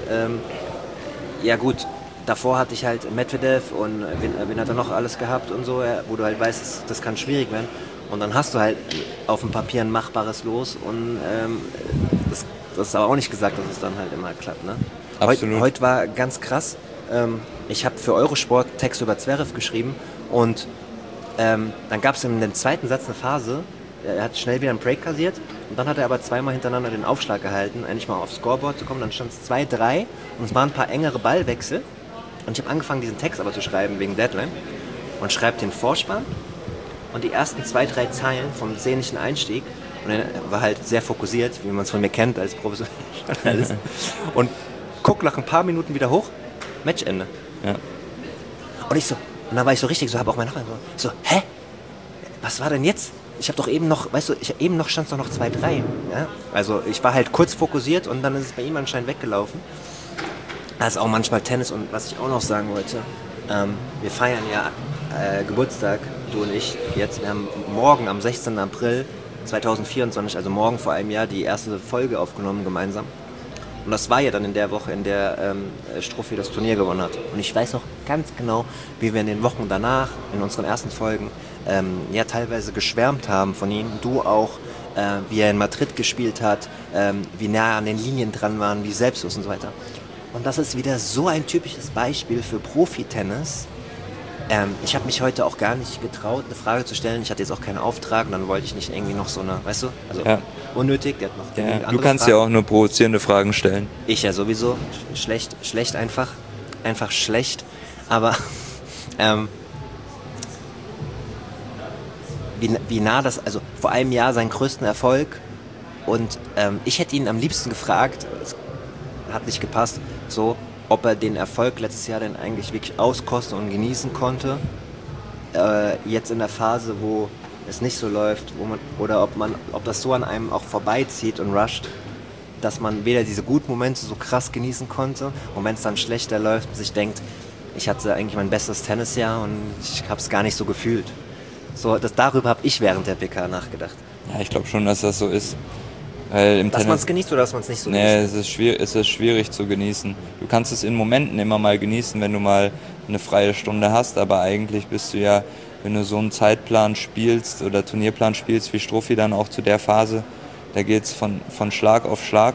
ja gut, davor hatte ich halt Medvedev und wen hat er noch alles gehabt und so, wo du halt weißt, das kann schwierig werden. Und dann hast du halt auf dem Papier ein machbares Los und das ist aber auch nicht gesagt, dass es dann halt immer klappt. Ne? Absolut. Heute war ganz krass. Ich habe für Eurosport Text über Zverev geschrieben und dann gab es in dem zweiten Satz eine Phase, er hat schnell wieder einen Break kassiert und dann hat er aber zweimal hintereinander den Aufschlag gehalten, endlich mal aufs Scoreboard zu kommen, dann stand es 2-3 und es waren ein paar engere Ballwechsel und ich habe angefangen, diesen Text aber zu schreiben wegen Deadline und schreibe den Vorspann und die ersten 2-3 Zeilen vom szenischen Einstieg und er war halt sehr fokussiert, wie man es von mir kennt als professioneller Journalist und guck nach ein paar Minuten wieder hoch, Matchende. Ja. Und dann war ich so richtig, habe auch mein Nachbar so, hä? Was war denn jetzt? Ich habe doch eben noch, weißt du, eben noch stand es doch noch 2-3. Ja? Also ich war halt kurz fokussiert und dann ist es bei ihm anscheinend weggelaufen. Das ist auch manchmal Tennis und was ich auch noch sagen wollte, wir feiern ja Geburtstag, du und ich jetzt. Wir haben morgen am 16. April 2024, also morgen vor einem Jahr, die erste Folge aufgenommen gemeinsam. Und das war ja dann in der Woche, in der Struffi das Turnier gewonnen hat. Und ich weiß noch ganz genau, wie wir in den Wochen danach, in unseren ersten Folgen, ja teilweise geschwärmt haben von ihm. Du auch, wie er in Madrid gespielt hat, wie nah an den Linien dran waren, wie selbstlos und so weiter. Und das ist wieder so ein typisches Beispiel für Profi-Tennis. Ich habe mich heute auch gar nicht getraut, eine Frage zu stellen. Ich hatte jetzt auch keinen Auftrag und dann wollte ich nicht irgendwie noch so eine, weißt du, also ja. Unnötig. Der hat noch ja, du kannst ja auch nur provozierende Fragen stellen. Ich ja sowieso. Schlecht einfach. Einfach schlecht. Aber wie nah das, also vor einem Jahr seinen größten Erfolg und ich hätte ihn am liebsten gefragt, es hat nicht gepasst, so, ob er den Erfolg letztes Jahr denn eigentlich wirklich auskosten und genießen konnte. Jetzt in der Phase, wo es nicht so läuft, oder ob das so an einem auch vorbeizieht und rusht, dass man weder diese guten Momente so krass genießen konnte und wenn es dann schlechter läuft, sich denkt, ich hatte eigentlich mein bestes Tennisjahr und ich habe es gar nicht so gefühlt. So, darüber habe ich während der PK nachgedacht. Ja, ich glaube schon, dass das so ist. Weil im dass man es genießt oder dass man es nicht so genießt? Nee, es ist schwierig zu genießen. Du kannst es in Momenten immer mal genießen, wenn du mal eine freie Stunde hast, aber eigentlich bist du ja, wenn du so einen Zeitplan spielst oder Turnierplan spielst wie Struffi, dann auch zu der Phase, da geht es von Schlag auf Schlag.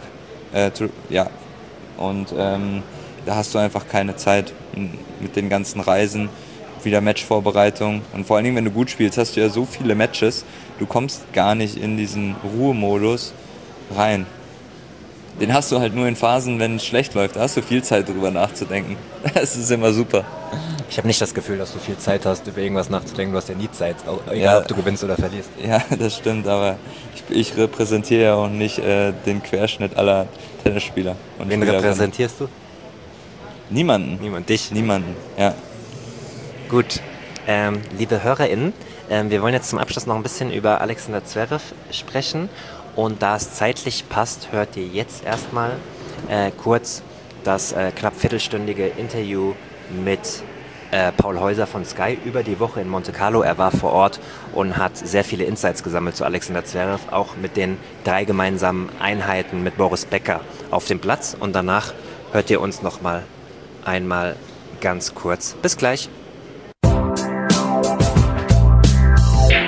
Und da hast du einfach keine Zeit mit den ganzen Reisen, wieder Matchvorbereitung und vor allen Dingen, wenn du gut spielst, hast du ja so viele Matches, du kommst gar nicht in diesen Ruhemodus rein. Den hast du halt nur in Phasen, wenn es schlecht läuft, da hast du viel Zeit drüber nachzudenken. Das ist immer super. Ich habe nicht das Gefühl, dass du viel Zeit hast, über irgendwas nachzudenken. Du hast ja nie Zeit, egal ob du gewinnst oder verlierst. Ja, das stimmt, aber ich repräsentiere ja auch nicht den Querschnitt aller Tennisspieler. Und wen repräsentierst du? Niemanden. Niemanden, ja. Gut, liebe HörerInnen, wir wollen jetzt zum Abschluss noch ein bisschen über Alexander Zverev sprechen und da es zeitlich passt, hört ihr jetzt erstmal kurz das knapp viertelstündige Interview mit Paul Häuser von Sky über die Woche in Monte Carlo. Er war vor Ort und hat sehr viele Insights gesammelt zu Alexander Zverev, auch mit den 3 gemeinsamen Einheiten mit Boris Becker auf dem Platz und danach hört ihr uns noch mal einmal ganz kurz. Bis gleich.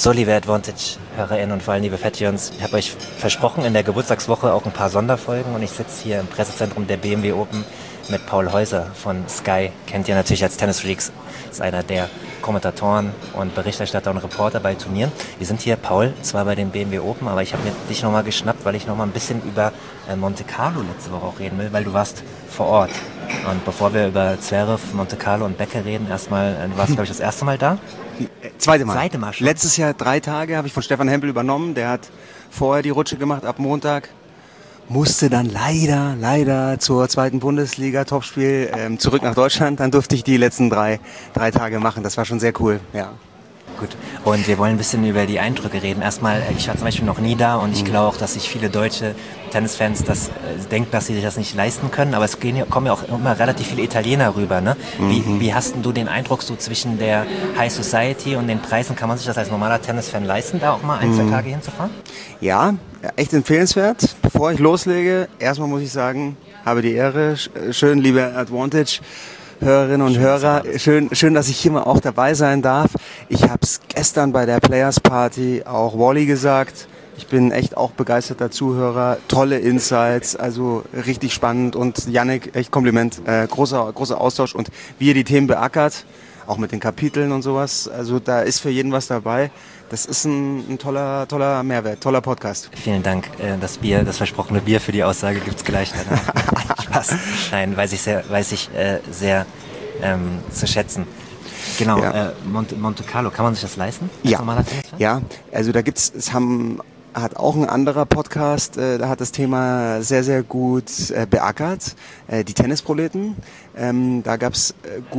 So, liebe Advantage-HörerInnen und vor allem liebe Patreons, ich habe euch versprochen, in der Geburtstagswoche auch ein paar Sonderfolgen und ich sitze hier im Pressezentrum der BMW Open mit Paul Häuser von Sky. Kennt ihr natürlich als Tennis Freaks, ist einer der Kommentatoren und Berichterstatter und Reporter bei Turnieren. Wir sind hier, Paul, zwar bei dem BMW Open, aber ich habe mir dich nochmal geschnappt, weil ich nochmal ein bisschen über Monte Carlo letzte Woche auch reden will, weil du warst vor Ort. Und bevor wir über Zverev, Monte Carlo und Becker reden, erstmal, du warst, glaube ich, das erste Mal da? Zweite Mal. Zweite Mal schon. Letztes Jahr 3 Tage habe ich von Stefan Hempel übernommen. Der hat vorher die Rutsche gemacht ab Montag. Musste dann leider zur zweiten Bundesliga-Topspiel zurück nach Deutschland. Dann durfte ich die letzten drei Tage machen. Das war schon sehr cool, ja. Gut, und wir wollen ein bisschen über die Eindrücke reden. Erstmal, ich war zum Beispiel noch nie da und ich glaube auch, dass sich viele deutsche Tennisfans denken, dass sie sich das nicht leisten können, aber kommen ja auch immer relativ viele Italiener rüber. Ne? Wie hast denn du den Eindruck so zwischen der High Society und den Preisen? Kann man sich das als normaler Tennisfan leisten, da auch mal 1-2 Tage hinzufahren? Ja, echt empfehlenswert. Bevor ich loslege, erstmal muss ich sagen, habe die Ehre, schön, liebe Advantage Hörerinnen und Hörer, schön, dass ich hier mal auch dabei sein darf. Ich habe es gestern bei der Players Party auch Wally gesagt. Ich bin echt auch begeisterter Zuhörer, tolle Insights, also richtig spannend und Yannick, echt Kompliment, großer Austausch und wie ihr die Themen beackert, auch mit den Kapiteln und sowas. Also da ist für jeden was dabei. Das ist ein toller Mehrwert, toller Podcast. Vielen Dank. Das versprochene Bier für die Aussage gibt's gleich. Spaß. Nein, weiß ich sehr zu schätzen. Genau, ja. Monte Carlo, kann man sich das leisten? Ja, also da hat auch ein anderer Podcast, da hat das Thema sehr, sehr gut beackert, die Tennisproleten. Da gab's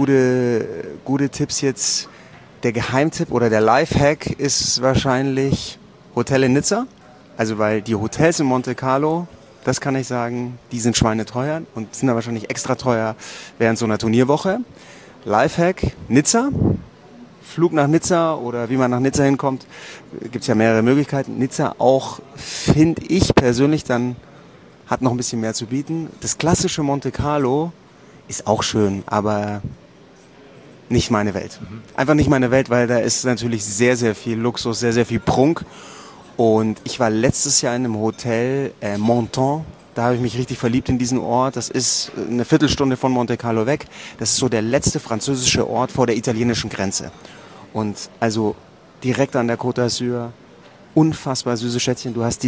gute Tipps jetzt. Der Geheimtipp oder der Lifehack ist wahrscheinlich Hotel in Nizza. Also weil die Hotels in Monte Carlo, das kann ich sagen, die sind schweineteuer und sind dann wahrscheinlich extra teuer während so einer Turnierwoche. Lifehack Nizza. Flug nach Nizza oder wie man nach Nizza hinkommt, gibt's ja mehrere Möglichkeiten. Nizza auch, finde ich persönlich, dann hat noch ein bisschen mehr zu bieten. Das klassische Monte Carlo ist auch schön, aber nicht meine Welt. Einfach nicht meine Welt, weil da ist natürlich sehr, sehr viel Luxus, sehr, sehr viel Prunk. Und ich war letztes Jahr in einem Hotel, Menton. Da habe ich mich richtig verliebt in diesen Ort. Das ist eine Viertelstunde von Monte Carlo weg. Das ist so der letzte französische Ort vor der italienischen Grenze. Und also direkt an der Côte d'Azur, unfassbar süße Schätzchen. Du hast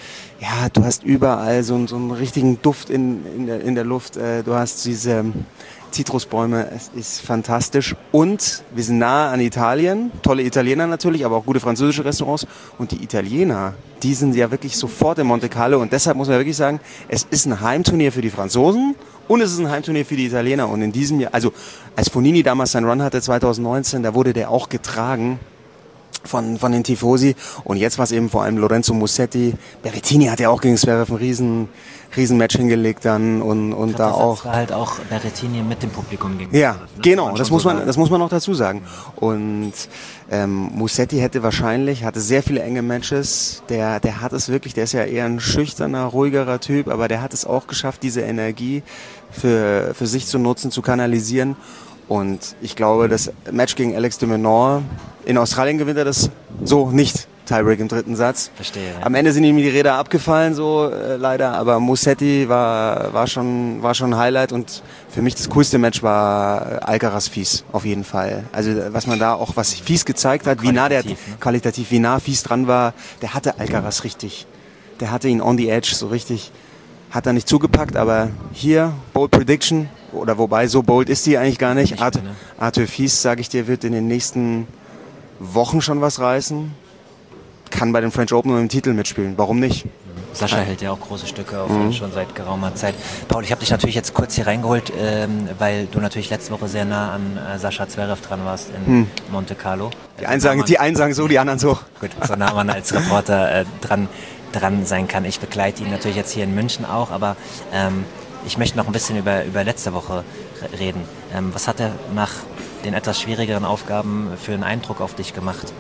du hast überall so einen richtigen Duft in der Luft. Du hast diese Zitrusbäume, es ist fantastisch. Und wir sind nahe an Italien, tolle Italiener natürlich, aber auch gute französische Restaurants. Und die Italiener, die sind ja wirklich sofort in Monte Carlo. Und deshalb muss man wirklich sagen, es ist ein Heimturnier für die Franzosen und es ist ein Heimturnier für die Italiener. Und in diesem Jahr, also als Fonini damals seinen Run hatte, 2019, da wurde der auch getragen von den Tifosi. Und jetzt war es eben vor allem Lorenzo Musetti. Berrettini hat ja auch gegen Zverev ein Riesenmatch hingelegt dann und da auch. Das war halt auch Berrettini mit dem Publikum gegen Ja, Zverev, ne? genau, das muss man noch dazu sagen. Und Musetti hatte sehr viele enge Matches. Der hat es wirklich, der ist ja eher ein schüchterner, ruhigerer Typ, aber der hat es auch geschafft, diese Energie für sich zu nutzen, zu kanalisieren. Und ich glaube, das Match gegen Alex de Minaur, in Australien gewinnt er das so nicht. Tiebreak im dritten Satz. Verstehe. Ja. Am Ende sind ihm die Räder abgefallen, leider. Aber Musetti war schon ein Highlight. Und für mich das coolste Match war Alcaraz Fils, auf jeden Fall. Also was Fils gezeigt hat, qualitativ, wie nah Fils dran war, der hatte Alcaraz richtig. Der hatte ihn on the edge, so richtig. Hat er nicht zugepackt, aber hier, Bold Prediction, oder wobei, so bold ist die eigentlich gar nicht. Arthur Fils, sage ich dir, wird in den nächsten Wochen schon was reißen. Kann bei den French Open nur im Titel mitspielen. Warum nicht? Sascha hält ja auch große Stücke auf schon seit geraumer Zeit. Paul, ich habe dich natürlich jetzt kurz hier reingeholt, weil du natürlich letzte Woche sehr nah an Sascha Zverev dran warst in Monte Carlo. Die einen sagen so, die anderen so. Gut, so nah man als Reporter dran sein kann. Ich begleite ihn natürlich jetzt hier in München auch, aber ich möchte noch ein bisschen über letzte Woche reden. Was hat er nach den etwas schwierigeren Aufgaben für einen Eindruck auf dich gemacht?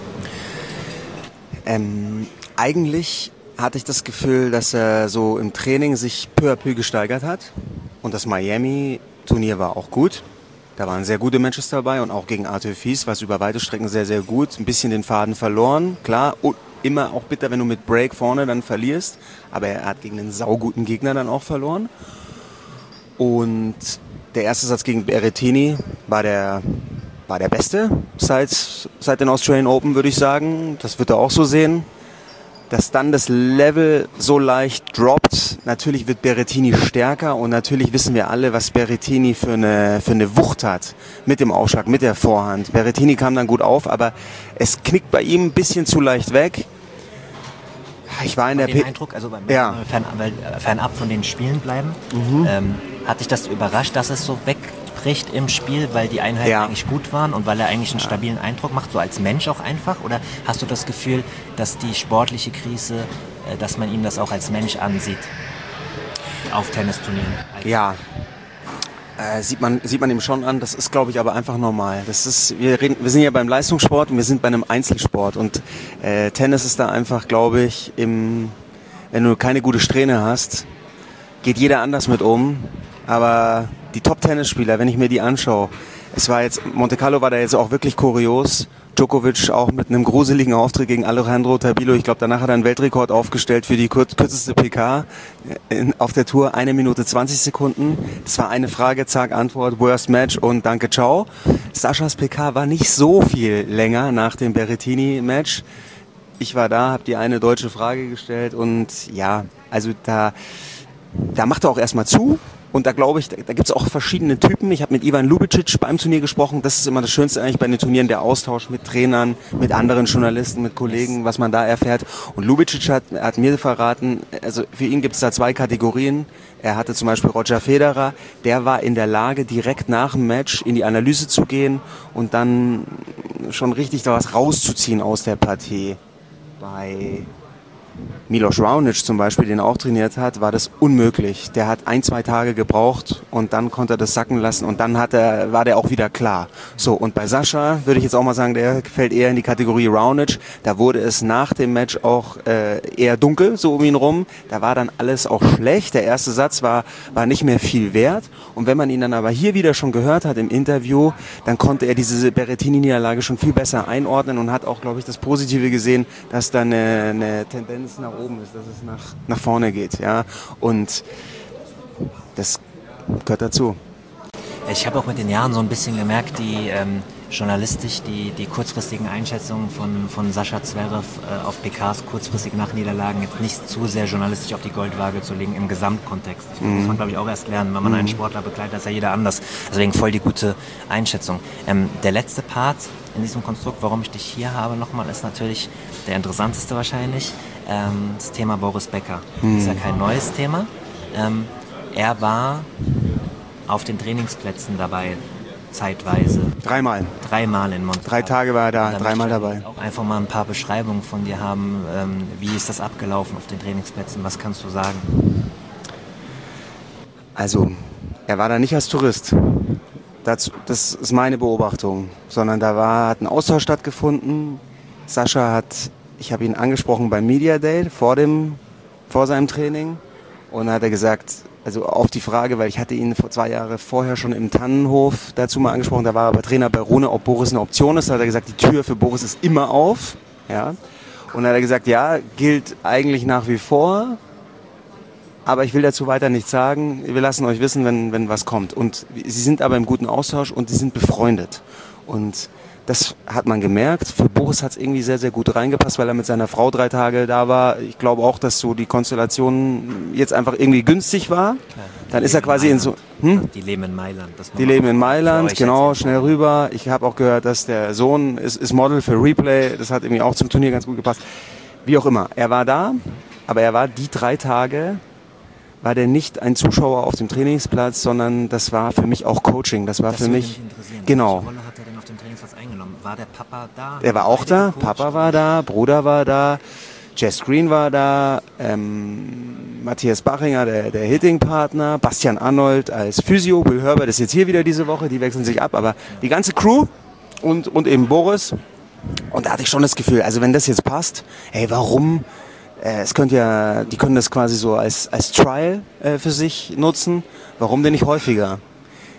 Eigentlich hatte ich das Gefühl, dass er so im Training sich peu à peu gesteigert hat. Und das Miami-Turnier war auch gut. Da waren sehr gute Matches dabei und auch gegen Arthur Fies war es über weite Strecken sehr, sehr gut. Ein bisschen den Faden verloren, klar. Und immer auch bitter, wenn du mit Break vorne dann verlierst. Aber er hat gegen einen sauguten Gegner dann auch verloren. Und der erste Satz gegen Berrettini war der beste seit den Australian Open, würde ich sagen. Das wird er auch so sehen. Dass dann das Level so leicht droppt. Natürlich wird Berrettini stärker und natürlich wissen wir alle, was Berrettini für eine Wucht hat mit dem Aufschlag, mit der Vorhand. Berrettini kam dann gut auf, aber es knickt bei ihm ein bisschen zu leicht weg. Ich war in der Eindruck, also fernab von den Spielen bleiben, hat dich das überrascht, dass es so wegbricht im Spiel, weil die Einheiten eigentlich gut waren und weil er eigentlich einen stabilen Eindruck macht, so als Mensch auch einfach? Oder hast du das Gefühl, dass die sportliche Krise, dass man ihm das auch als Mensch ansieht auf Tennisturnieren? Ja, sieht man ihm schon an. Das ist, glaube ich, aber einfach normal. Wir sind ja beim Leistungssport und wir sind bei einem Einzelsport und Tennis ist da einfach, glaube ich, wenn du keine gute Strähne hast, geht jeder anders mit um. Aber die Top-Tennisspieler, wenn ich mir die anschaue, Monte Carlo war da jetzt auch wirklich kurios. Djokovic auch mit einem gruseligen Auftritt gegen Alejandro Tabilo. Ich glaube, danach hat er einen Weltrekord aufgestellt für die kürzeste PK auf der Tour. 1 Minute 20 Sekunden. Das war eine Frage, zack, Antwort, Worst Match und danke, ciao. Saschas PK war nicht so viel länger nach dem Berrettini-Match. Ich war da, habe die eine deutsche Frage gestellt und ja, also da macht er auch erstmal zu. Und da glaube ich, da gibt es auch verschiedene Typen. Ich habe mit Ivan Lubicic beim Turnier gesprochen. Das ist immer das Schönste eigentlich bei den Turnieren, der Austausch mit Trainern, mit anderen Journalisten, mit Kollegen, was man da erfährt. Und Lubicic hat mir verraten, also für ihn gibt es da 2 Kategorien. Er hatte zum Beispiel Roger Federer, der war in der Lage, direkt nach dem Match in die Analyse zu gehen und dann schon richtig da was rauszuziehen aus der Partie. Bei Milos Raonic zum Beispiel, den er auch trainiert hat, war das unmöglich. Der hat 1-2 Tage gebraucht und dann konnte er das sacken lassen und dann war der auch wieder klar. So, und bei Sascha würde ich jetzt auch mal sagen, der fällt eher in die Kategorie Raonic. Da wurde es nach dem Match auch eher dunkel, so um ihn rum. Da war dann alles auch schlecht. Der erste Satz war nicht mehr viel wert. Und wenn man ihn dann aber hier wieder schon gehört hat im Interview, dann konnte er diese Berrettini-Niederlage schon viel besser einordnen und hat auch, glaube ich, das Positive gesehen, dass da eine Tendenz nach oben ist, dass es nach vorne geht, ja, und das gehört dazu. Ich habe auch mit den Jahren so ein bisschen gemerkt, die journalistisch die kurzfristigen Einschätzungen von Sascha Zverev auf PKs kurzfristig nach Niederlagen jetzt nicht zu sehr journalistisch auf die Goldwaage zu legen im Gesamtkontext. Das muss man, glaube ich, auch erst lernen, wenn man einen Sportler begleitet, ist ja jeder anders. Deswegen voll die gute Einschätzung. Der letzte Part in diesem Konstrukt, warum ich dich hier habe nochmal, ist natürlich der interessanteste wahrscheinlich, das Thema Boris Becker. Das ist ja kein neues Thema. Er war auf den Trainingsplätzen dabei, zeitweise. Dreimal in Monte. 3 Tage war er da, 3-mal dabei. Auch einfach mal ein paar Beschreibungen von dir haben. Wie ist das abgelaufen auf den Trainingsplätzen? Was kannst du sagen? Also, er war da nicht als Tourist. Das ist meine Beobachtung. Sondern hat ein Austausch stattgefunden. Sascha ich habe ihn angesprochen beim Media Day vor seinem Training. Und hat er gesagt, also auf die Frage, weil ich hatte ihn 2 Jahre vorher schon im Tannenhof dazu mal angesprochen, da war er aber Trainer bei Rune, ob Boris eine Option ist, da hat er gesagt, die Tür für Boris ist immer auf. Ja. Und dann hat er gesagt, ja, gilt eigentlich nach wie vor, aber ich will dazu weiter nichts sagen, wir lassen euch wissen, wenn was kommt. Und sie sind aber im guten Austausch und sie sind befreundet. Und das hat man gemerkt. Für Boris hat es irgendwie sehr, sehr gut reingepasst, weil er mit seiner Frau 3 Tage da war. Ich glaube auch, dass so die Konstellation jetzt einfach irgendwie günstig war. Klar, dann ist er quasi in so... Die leben in Mailand. Die leben in Mailand, genau, schnell rüber. Ich habe auch gehört, dass der Sohn ist Model für Replay. Das hat irgendwie auch zum Turnier ganz gut gepasst. Wie auch immer, er war da, aber er war die 3 Tage... war der nicht ein Zuschauer auf dem Trainingsplatz, sondern das war für mich auch Coaching. Das war für mich... Genau. Welche Rolle hat er denn auf dem Trainingsplatz eingenommen? War der Papa da? Er war auch da, Papa war da, Bruder war da, Jess Green war da, Matthias Bachinger, der Hitting-Partner, Bastian Arnold als Physio, Will Herbert ist jetzt hier wieder diese Woche, die wechseln sich ab, aber die ganze Crew und eben Boris. Und da hatte ich schon das Gefühl, also wenn das jetzt passt, hey, warum... die können das quasi so als Trial für sich nutzen. Warum denn nicht häufiger?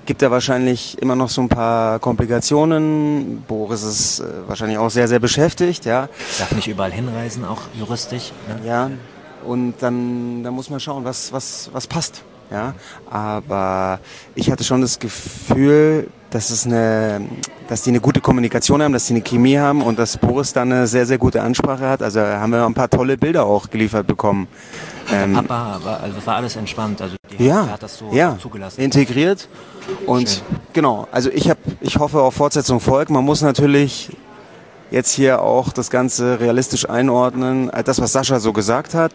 gibt da wahrscheinlich immer noch so ein paar Komplikationen. Boris ist wahrscheinlich auch sehr, sehr beschäftigt, ja. Darf nicht überall hinreisen, auch juristisch. Ne? Ja, und dann muss man schauen, was passt. Ja, aber ich hatte schon das Gefühl, dass die eine gute Kommunikation haben, dass die eine Chemie haben und dass Boris dann eine sehr, sehr gute Ansprache hat. Also haben wir ein paar tolle Bilder auch geliefert bekommen. Der Papa, also war alles entspannt, also er hat das so zugelassen. Integriert. Und schön. Genau, also ich hoffe auf Fortsetzung folgt. Man muss natürlich jetzt hier auch das Ganze realistisch einordnen. Das, was Sascha so gesagt hat,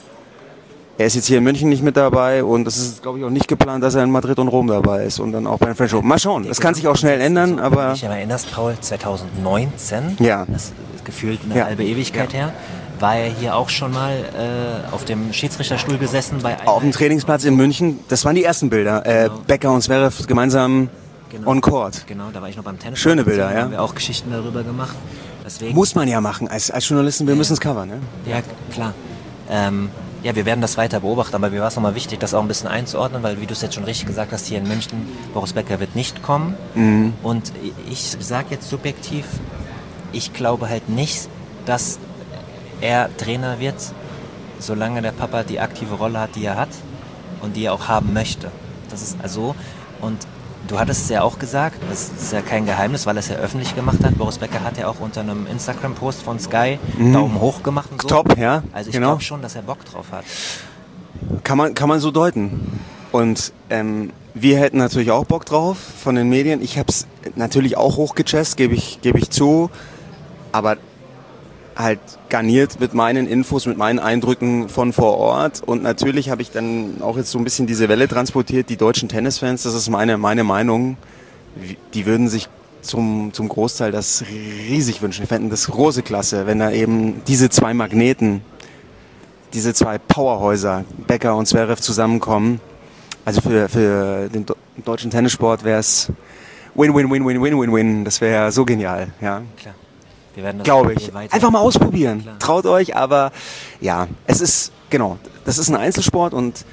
er ist jetzt hier in München nicht mit dabei und es ist, glaube ich, auch nicht geplant, dass er in Madrid und Rom dabei ist und dann auch beim French Open. Mal schauen, das kann sich auch schnell ändern, aber... Wenn du dich erinnerst, Paul, 2019, ja. Das ist gefühlt eine halbe Ewigkeit her, war er hier auch schon mal auf dem Schiedsrichterstuhl gesessen bei auf dem Trainingsplatz in München, das waren die ersten Bilder. Genau. Becker und Zverev gemeinsam on court. Genau, da war ich noch beim Tennis. Schöne Bilder, ja. Da haben wir auch Geschichten darüber gemacht. Deswegen, muss man ja machen, als Journalisten, wir müssen es covern, ne? Ja, klar. Ja, wir werden das weiter beobachten, aber mir war es nochmal wichtig, das auch ein bisschen einzuordnen, weil, wie du es jetzt schon richtig gesagt hast, hier in München, Boris Becker wird nicht kommen. Mhm. Und ich sage jetzt subjektiv, ich glaube halt nicht, dass er Trainer wird, solange der Papa die aktive Rolle hat, die er hat und die er auch haben möchte. Das ist also, und du hattest es ja auch gesagt, das ist ja kein Geheimnis, weil er es ja öffentlich gemacht hat. Boris Becker hat ja auch unter einem Instagram-Post von Sky Daumen hoch gemacht und so. Top, ja. Also ich glaube schon, dass er Bock drauf hat. Kann man so deuten. Und wir hätten natürlich auch Bock drauf von den Medien. Ich habe es natürlich auch hochgechest, gebe ich zu. Aber halt garniert mit meinen Infos, mit meinen Eindrücken von vor Ort. Und natürlich habe ich dann auch jetzt so ein bisschen diese Welle transportiert, die deutschen Tennisfans, das ist meine Meinung, die würden sich zum Großteil das riesig wünschen. Die fänden das große Klasse, wenn da eben diese zwei Magneten, diese zwei Powerhäuser, Becker und Zverev, zusammenkommen. Also für den deutschen Tennissport wäre es Win-Win-Win-Win-Win-Win-Win. Das wäre ja so genial, ja. Klar. Wir werden das glaube ich. Einfach mal ausprobieren. Klar. Traut euch, aber ja, es ist, genau, das ist ein Einzelsport und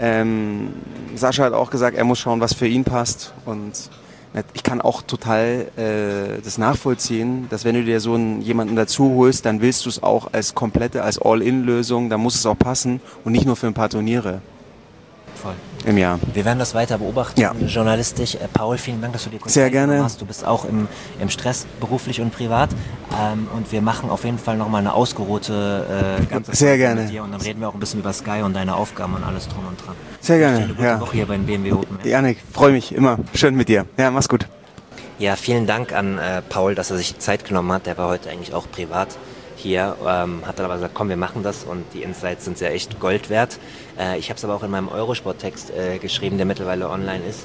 Sascha hat auch gesagt, er muss schauen, was für ihn passt und ich kann auch total das nachvollziehen, dass wenn du dir so jemanden dazu holst, dann willst du es auch als komplette, als All-In-Lösung, dann muss es auch passen und nicht nur für ein paar Turniere. Voll. Im Jahr. Wir werden das weiter beobachten, ja. Journalistisch. Paul, vielen Dank, dass du dir kurz Sehr gerne hast. Du bist auch im Stress, beruflich und privat. Und wir machen auf jeden Fall nochmal eine ausgeruhte ganze Sehr Folge gerne. mit dir. Und dann reden wir auch ein bisschen über Sky und deine Aufgaben und alles drum und dran. Sehr gerne. Eine gute Woche hier beim BMW Open. Janik, freue mich immer. Schön mit dir. Ja, mach's gut. Ja, vielen Dank an Paul, dass er sich Zeit genommen hat. Der war heute eigentlich auch privat hier, hat dann aber gesagt, komm, wir machen das und die Insights sind ja echt Gold wert. Ich habe es aber auch in meinem Eurosport-Text geschrieben, der mittlerweile online ist,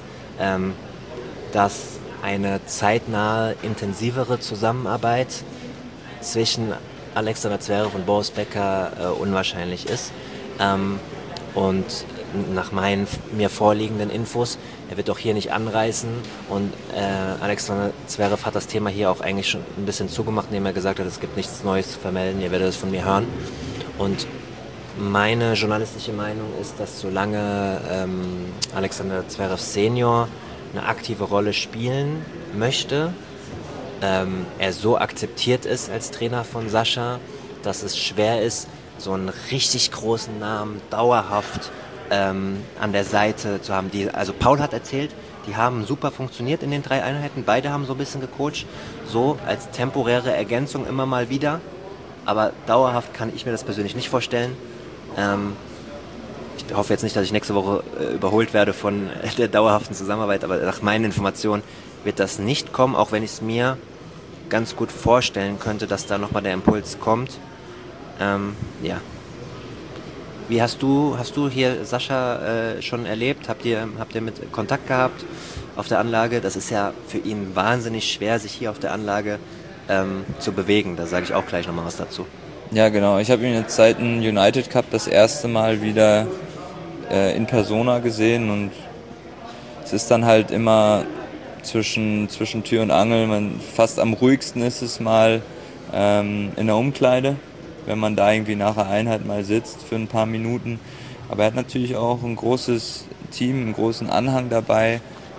dass eine zeitnahe, intensivere Zusammenarbeit zwischen Alexander Zverev und Boris Becker unwahrscheinlich ist. Und nach meinen mir vorliegenden Infos, er wird auch hier nicht anreißen und Alexander Zverev hat das Thema hier auch eigentlich schon ein bisschen zugemacht, indem er gesagt hat, es gibt nichts Neues zu vermelden, ihr werdet es von mir hören. Und meine journalistische Meinung ist, dass solange Alexander Zverev Senior eine aktive Rolle spielen möchte, er so akzeptiert ist als Trainer von Sascha, dass es schwer ist, so einen richtig großen Namen dauerhaft an der Seite zu haben. Also Paul hat erzählt, die haben super funktioniert in den 3 Einheiten. Beide haben so ein bisschen gecoacht, so als temporäre Ergänzung immer mal wieder. Aber dauerhaft kann ich mir das persönlich nicht vorstellen. Ich hoffe jetzt nicht, dass ich nächste Woche überholt werde von der dauerhaften Zusammenarbeit, aber nach meinen Informationen wird das nicht kommen, auch wenn ich es mir ganz gut vorstellen könnte, dass da nochmal der Impuls kommt. Ja. Wie hast du hier Sascha schon erlebt? Habt ihr mit Kontakt gehabt auf der Anlage? Das ist ja für ihn wahnsinnig schwer, sich hier auf der Anlage zu bewegen. Da sage ich auch gleich nochmal was dazu. Ja, genau. Ich habe ihn jetzt seit dem United Cup das erste Mal wieder in Persona gesehen und es ist dann halt immer zwischen Tür und Angel. Fast am ruhigsten ist es mal in der Umkleide, wenn man da irgendwie nach der Einheit mal sitzt für ein paar Minuten. Aber er hat natürlich auch ein großes Team, einen großen Anhang dabei,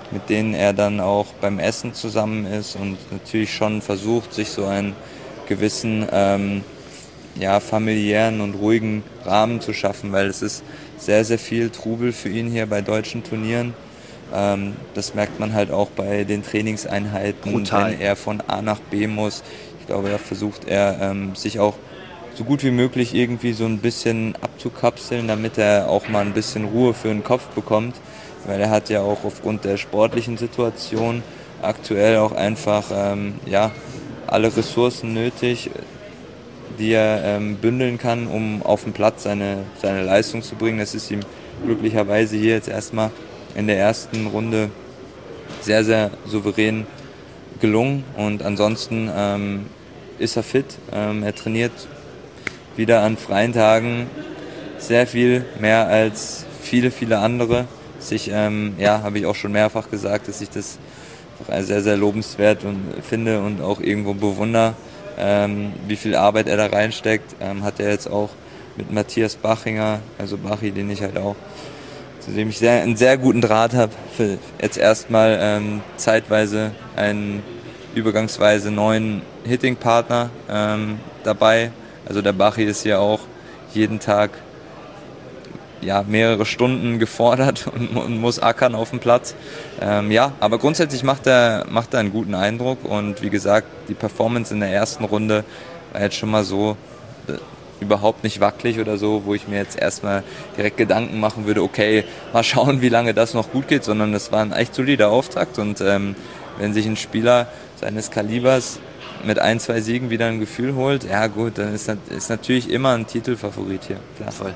mit denen er dann auch beim Essen zusammen ist und natürlich schon versucht, sich so einen gewissen familiären und ruhigen Rahmen zu schaffen, weil es ist sehr, sehr viel Trubel für ihn hier bei deutschen Turnieren. Das merkt man halt auch bei den Trainingseinheiten, brutal, wenn er von A nach B muss. Ich glaube, da versucht er sich auch so gut wie möglich irgendwie so ein bisschen abzukapseln, damit er auch mal ein bisschen Ruhe für den Kopf bekommt, weil er hat ja auch aufgrund der sportlichen Situation aktuell auch einfach alle Ressourcen nötig, die er bündeln kann, um auf dem Platz seine Leistung zu bringen. Das ist ihm glücklicherweise hier jetzt erstmal in der ersten Runde sehr, sehr souverän gelungen und ansonsten ist er fit. Er trainiert wieder an freien Tagen sehr viel mehr als viele, viele andere. Habe ich auch schon mehrfach gesagt, dass ich das sehr, sehr lobenswert finde und auch irgendwo bewundere, wie viel Arbeit er da reinsteckt. Hat er jetzt auch mit Matthias Bachinger, also Bachi, den ich halt auch, zu dem ich einen sehr guten Draht habe, für jetzt erstmal zeitweise einen übergangsweise neuen Hitting-Partner dabei. Also der Bachi ist hier auch jeden Tag mehrere Stunden gefordert und muss ackern auf dem Platz. Aber grundsätzlich macht er einen guten Eindruck und wie gesagt, die Performance in der ersten Runde war jetzt schon mal so überhaupt nicht wackelig oder so, wo ich mir jetzt erstmal direkt Gedanken machen würde, okay, mal schauen, wie lange das noch gut geht, sondern das war ein echt solider Auftakt und wenn sich ein Spieler seines Kalibers mit 1-2 Siegen wieder ein Gefühl holt, ja gut, dann ist natürlich immer ein Titelfavorit hier. Klar. Voll.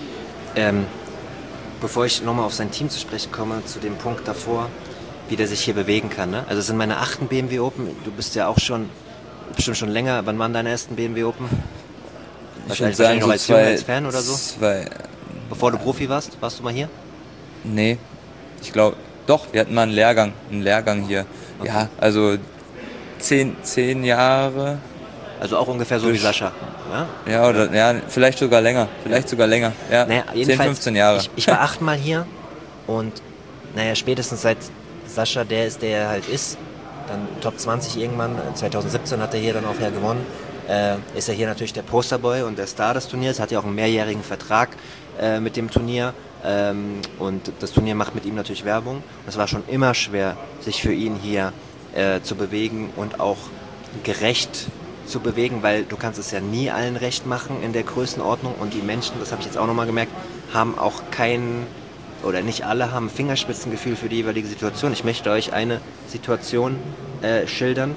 Bevor ich nochmal auf sein Team zu sprechen komme, zu dem Punkt davor, wie der sich hier bewegen kann. Ne? Also es sind meine 8. BMW Open, du bist ja auch bestimmt schon länger, wann waren deine ersten BMW Open? Wahrscheinlich noch als Fan oder so? Bevor du Profi warst du mal hier? Nee, ich glaube, doch, wir hatten mal einen Lehrgang hier. Okay. Ja, also 10 Jahre. Also auch ungefähr so wie Sascha. Ja, vielleicht sogar länger. Ja, naja, 10, 15 Jahre. Ich war 8-mal hier und spätestens seit Sascha der ist, der er halt ist, dann Top 20 irgendwann, 2017 hat er hier dann auch gewonnen, ist er hier natürlich der Posterboy und der Star des Turniers, hat ja auch einen mehrjährigen Vertrag mit dem Turnier und das Turnier macht mit ihm natürlich Werbung. Es war schon immer schwer, sich für ihn hier zu bewegen und auch gerecht zu bewegen, weil du kannst es ja nie allen recht machen in der Größenordnung und die Menschen, das habe ich jetzt auch nochmal gemerkt, haben auch nicht alle haben Fingerspitzengefühl für die jeweilige Situation. Ich möchte euch eine Situation schildern,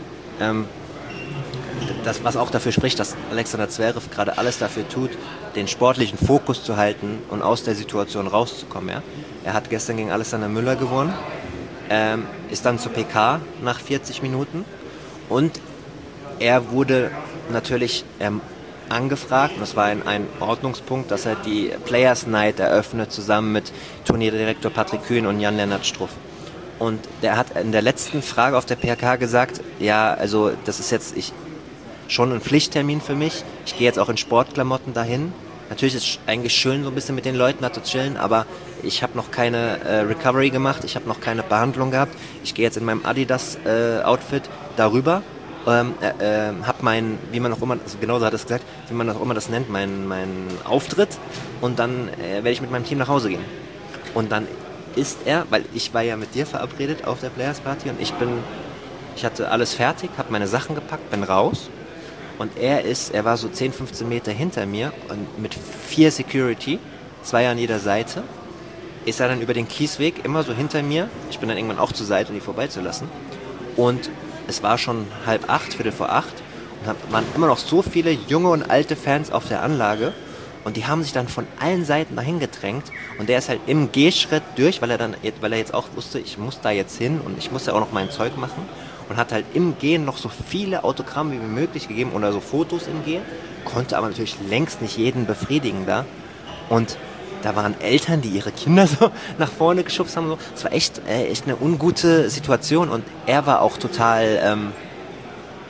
was auch dafür spricht, dass Alexander Zverev gerade alles dafür tut, den sportlichen Fokus zu halten und aus der Situation rauszukommen. Ja? Er hat gestern gegen Alexander Müller gewonnen, ist dann zur PK nach 40 Minuten und er wurde natürlich angefragt, und das war ein Ordnungspunkt, dass er die Players Night eröffnet, zusammen mit Turnierdirektor Patrick Kühn und Jan-Lennart Struff. Und der hat in der letzten Frage auf der PK gesagt, ja, also das ist jetzt schon ein Pflichttermin für mich, ich gehe jetzt auch in Sportklamotten dahin. Natürlich ist es eigentlich schön, so ein bisschen mit den Leuten da zu chillen, aber ich habe noch keine Recovery gemacht, ich habe noch keine Behandlung gehabt. Ich gehe jetzt in meinem Adidas-Outfit darüber, habe wie man auch immer, also genauso hat es gesagt, wie man auch immer das nennt, mein Auftritt und dann werde ich mit meinem Team nach Hause gehen. Und dann ist weil ich war ja mit dir verabredet auf der Players Party und ich hatte alles fertig, habe meine Sachen gepackt, bin raus. Und er war so 10, 15 Meter hinter mir und mit 4 Security, 2 an jeder Seite, ist er dann über den Kiesweg immer so hinter mir. Ich bin dann irgendwann auch zur Seite, um die vorbeizulassen. Und es war schon 7:30, 7:45 und waren immer noch so viele junge und alte Fans auf der Anlage. Und die haben sich dann von allen Seiten dahin gedrängt. Und der ist halt im Gehschritt durch, weil er jetzt auch wusste, ich muss da jetzt hin und ich muss ja auch noch mein Zeug machen. Und hat halt im Gehen noch so viele Autogramme wie möglich gegeben oder so Fotos im Gehen. Konnte aber natürlich längst nicht jeden befriedigen da. Und da waren Eltern, die ihre Kinder so nach vorne geschubst haben. So. Es war echt eine ungute Situation. Und er war auch total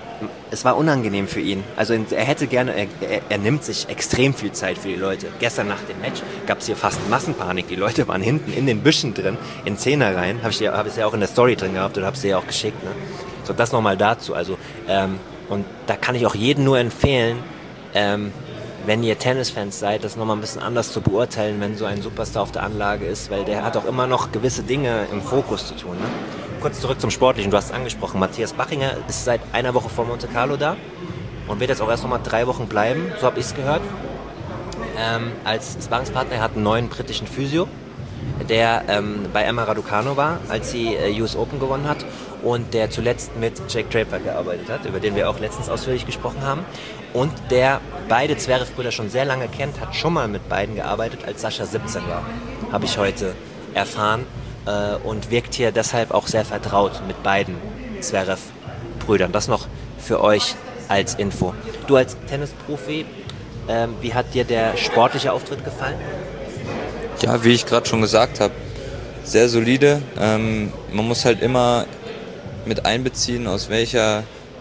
es war unangenehm für ihn. Also er hätte gerne, er nimmt sich extrem viel Zeit für die Leute. Gestern nach dem Match gab es hier fast Massenpanik. Die Leute waren hinten in den Büschen drin, in Zehnerreihen. Habe ich ja auch in der Story drin gehabt und habe sie ja auch geschickt. Ne? So, das nochmal dazu. Also, und da kann ich auch jedem nur empfehlen, wenn ihr Tennisfans seid, das nochmal ein bisschen anders zu beurteilen, wenn so ein Superstar auf der Anlage ist, weil der hat auch immer noch gewisse Dinge im Fokus zu tun. Ne? Kurz zurück zum Sportlichen, du hast es angesprochen, Matthias Bachinger ist seit einer Woche vor Monte Carlo da und wird jetzt auch erst nochmal 3 Wochen bleiben, so habe ich es gehört. Als Sparringspartner, er hat einen neuen britischen Physio, der bei Emma Raducanu war, als sie US Open gewonnen hat und der zuletzt mit Jack Draper gearbeitet hat, über den wir auch letztens ausführlich gesprochen haben und der beide Zverev-Brüder schon sehr lange kennt, hat schon mal mit beiden gearbeitet, als Sascha 17 war, habe ich heute erfahren. Und wirkt hier deshalb auch sehr vertraut mit beiden Zverev-Brüdern. Das noch für euch als Info. Du als Tennisprofi, wie hat dir der sportliche Auftritt gefallen? Ja, wie ich gerade schon gesagt habe, sehr solide. Man muss halt immer mit einbeziehen, aus welcher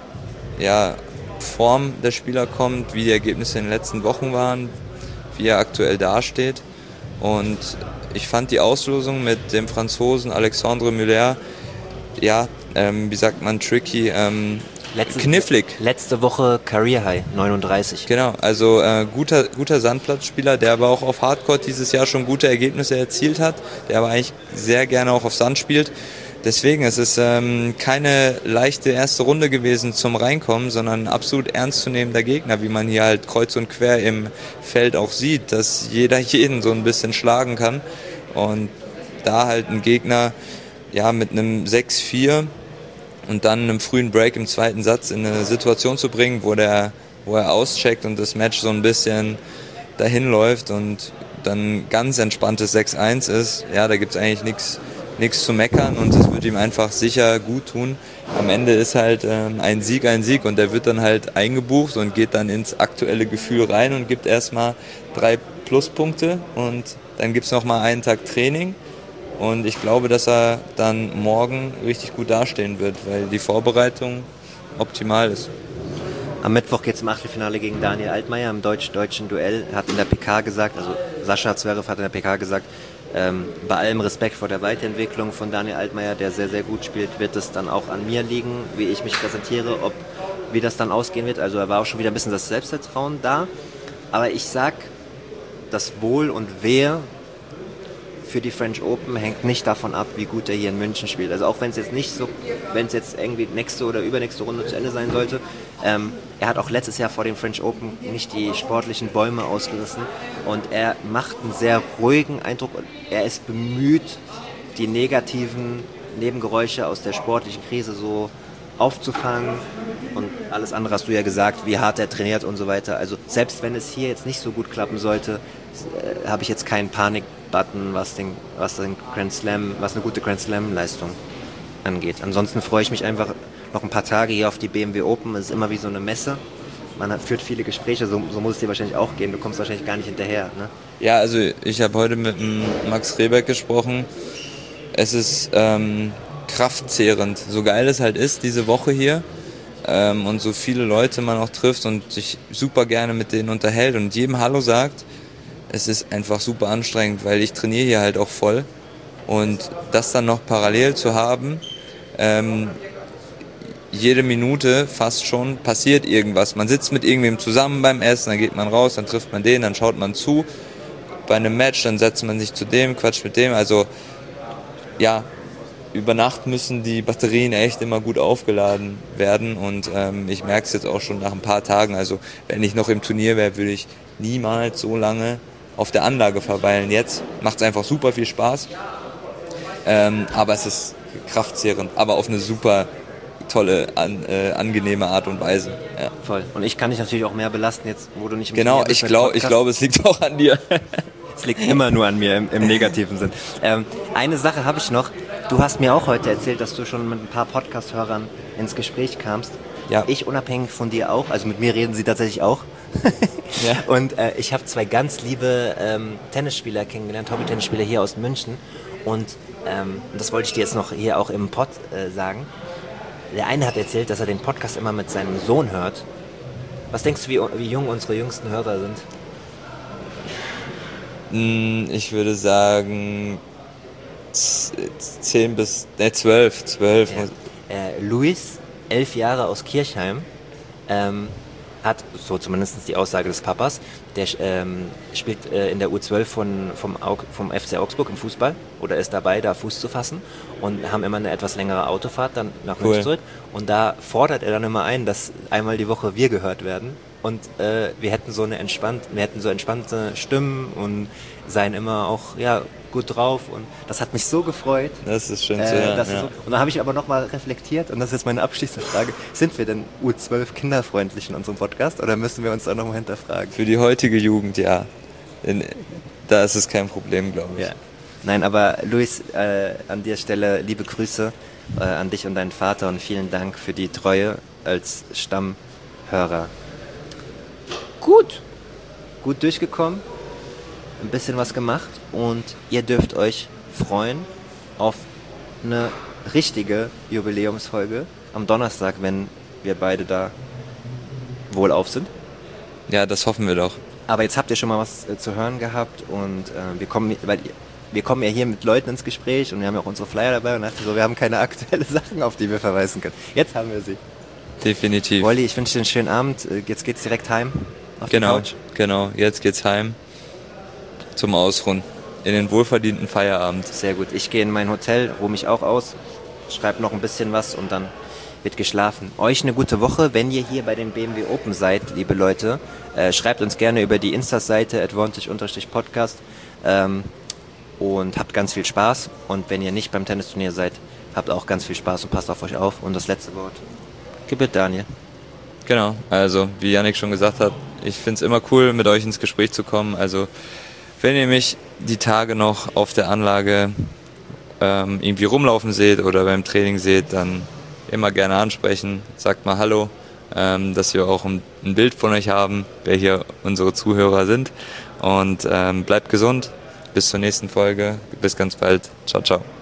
Form der Spieler kommt, wie die Ergebnisse in den letzten Wochen waren, wie er aktuell dasteht. Und ich fand die Auslosung mit dem Franzosen Alexandre Müller, wie sagt man, tricky, knifflig. Letzte Woche Career High, 39. Genau, also guter Sandplatzspieler, der aber auch auf Hardcourt dieses Jahr schon gute Ergebnisse erzielt hat, der aber eigentlich sehr gerne auch auf Sand spielt. Deswegen, es ist keine leichte erste Runde gewesen zum Reinkommen, sondern ein absolut ernstzunehmender Gegner, wie man hier halt kreuz und quer im Feld auch sieht, dass jeder jeden so ein bisschen schlagen kann. Und da halt ein Gegner mit einem 6-4 und dann einem frühen Break im zweiten Satz in eine Situation zu bringen, wo er auscheckt und das Match so ein bisschen dahin läuft und dann ganz entspanntes 6-1 ist, da gibt es eigentlich nichts zu meckern und es wird ihm einfach sicher gut tun. Am Ende ist halt ein Sieg und der wird dann halt eingebucht und geht dann ins aktuelle Gefühl rein und gibt erstmal 3 Pluspunkte und dann gibt es nochmal einen Tag Training und ich glaube, dass er dann morgen richtig gut dastehen wird, weil die Vorbereitung optimal ist. Am Mittwoch geht es im Achtelfinale gegen Daniel Altmaier im deutsch-deutschen Duell. Er hat in der PK gesagt, also Sascha Zverev hat in der PK gesagt, bei allem Respekt vor der Weiterentwicklung von Daniel Altmaier, der sehr, sehr gut spielt, wird es dann auch an mir liegen, wie ich mich präsentiere, wie das dann ausgehen wird. Also er war auch schon wieder ein bisschen das Selbstvertrauen da. Aber ich sag, das Wohl und Wehe für die French Open hängt nicht davon ab, wie gut er hier in München spielt. Also auch wenn es jetzt irgendwie nächste oder übernächste Runde zu Ende sein sollte, er hat auch letztes Jahr vor dem French Open nicht die sportlichen Bäume ausgerissen und er macht einen sehr ruhigen Eindruck und er ist bemüht, die negativen Nebengeräusche aus der sportlichen Krise so aufzufangen und alles andere hast du ja gesagt, wie hart er trainiert und so weiter. Also selbst wenn es hier jetzt nicht so gut klappen sollte, habe ich jetzt keinen Panik-Button, was eine gute Grand Slam-Leistung angeht. Ansonsten freue ich mich einfach noch ein paar Tage hier auf die BMW Open. Es ist immer wie so eine Messe. Man führt viele Gespräche, so muss es dir wahrscheinlich auch gehen. Du kommst wahrscheinlich gar nicht hinterher, ne? Ja, also ich habe heute mit Max Rehbeck gesprochen. Es ist kraftzehrend. So geil es halt ist, diese Woche hier. Und so viele Leute man auch trifft und sich super gerne mit denen unterhält und jedem Hallo sagt. Es ist einfach super anstrengend, weil ich trainiere hier halt auch voll. Und das dann noch parallel zu haben, jede Minute fast schon passiert irgendwas. Man sitzt mit irgendwem zusammen beim Essen, dann geht man raus, dann trifft man den, dann schaut man zu. Bei einem Match, dann setzt man sich zu dem, quatscht mit dem. Also ja, über Nacht müssen die Batterien echt immer gut aufgeladen werden. Und ich merke es jetzt auch schon nach ein paar Tagen. Also wenn ich noch im Turnier wäre, würde ich niemals so lange auf der Anlage verweilen. Jetzt macht es einfach super viel Spaß. Aber es ist kraftzehrend, aber auf eine super tolle, angenehme Art und Weise. Ja. Voll. Und ich kann dich natürlich auch mehr belasten jetzt, wo du nicht im Genau, ich glaube, es liegt auch an dir. Es liegt immer nur an mir im negativen Sinn. Eine Sache habe ich noch. Du hast mir auch heute erzählt, dass du schon mit ein paar Podcast-Hörern ins Gespräch kamst. Ja. Ich unabhängig von dir auch. Also mit mir reden sie tatsächlich auch. Ja. Und ich habe 2 ganz liebe Tennisspieler kennengelernt, Hobby-Tennisspieler hier aus München. Und das wollte ich dir jetzt noch hier auch im Pod sagen. der eine hat erzählt, dass er den Podcast immer mit seinem Sohn hört. Was denkst du, wie jung unsere jüngsten Hörer sind? Ich würde sagen 12. Ja. Luis, 11 Jahre aus Kirchheim, hat, so zumindest die Aussage des Papas, der spielt in der U12 vom FC Augsburg im Fußball oder ist dabei, da Fuß zu fassen und haben immer eine etwas längere Autofahrt dann nach München zurück und da fordert er dann immer ein, dass einmal die Woche wir gehört werden und wir hätten so entspannte Stimmen und seien immer auch gut drauf und das hat mich so gefreut. Das ist schön zu hören. So, und dann habe ich aber nochmal reflektiert und das ist jetzt meine abschließende Frage. Sind wir denn U12 kinderfreundlich in unserem Podcast oder müssen wir uns da nochmal hinterfragen? Für die heutige Jugend, ja. Da ist es kein Problem, glaube ich. Ja. Nein, aber Luis, an der Stelle liebe Grüße an dich und deinen Vater und vielen Dank für die Treue als Stammhörer. Gut durchgekommen. Ein bisschen was gemacht und ihr dürft euch freuen auf eine richtige Jubiläumsfolge am Donnerstag, wenn wir beide da wohlauf sind. Ja, das hoffen wir doch. Aber jetzt habt ihr schon mal was zu hören gehabt und wir kommen ja hier mit Leuten ins Gespräch und wir haben ja auch unsere Flyer dabei und dachte so, wir haben keine aktuellen Sachen, auf die wir verweisen können. Jetzt haben wir sie. Definitiv. Wolli, ich wünsche dir einen schönen Abend. Jetzt geht's direkt heim auf die Couch. Genau. Jetzt geht's heim. Zum Ausruhen. In den wohlverdienten Feierabend. Sehr gut. Ich gehe in mein Hotel, ruhe mich auch aus, schreibe noch ein bisschen was und dann wird geschlafen. Euch eine gute Woche. Wenn ihr hier bei den BMW Open seid, liebe Leute, schreibt uns gerne über die Insta-Seite advantage_podcast und habt ganz viel Spaß. Und wenn ihr nicht beim Tennisturnier seid, habt auch ganz viel Spaß und passt auf euch auf. Und das letzte Wort gebührt Daniel. Genau. Also, wie Yannick schon gesagt hat, ich finde es immer cool, mit euch ins Gespräch zu kommen. Also, wenn ihr mich die Tage noch auf der Anlage irgendwie rumlaufen seht oder beim Training seht, dann immer gerne ansprechen. Sagt mal Hallo, dass wir auch ein Bild von euch haben, wer hier unsere Zuhörer sind. Und bleibt gesund. Bis zur nächsten Folge. Bis ganz bald. Ciao, ciao.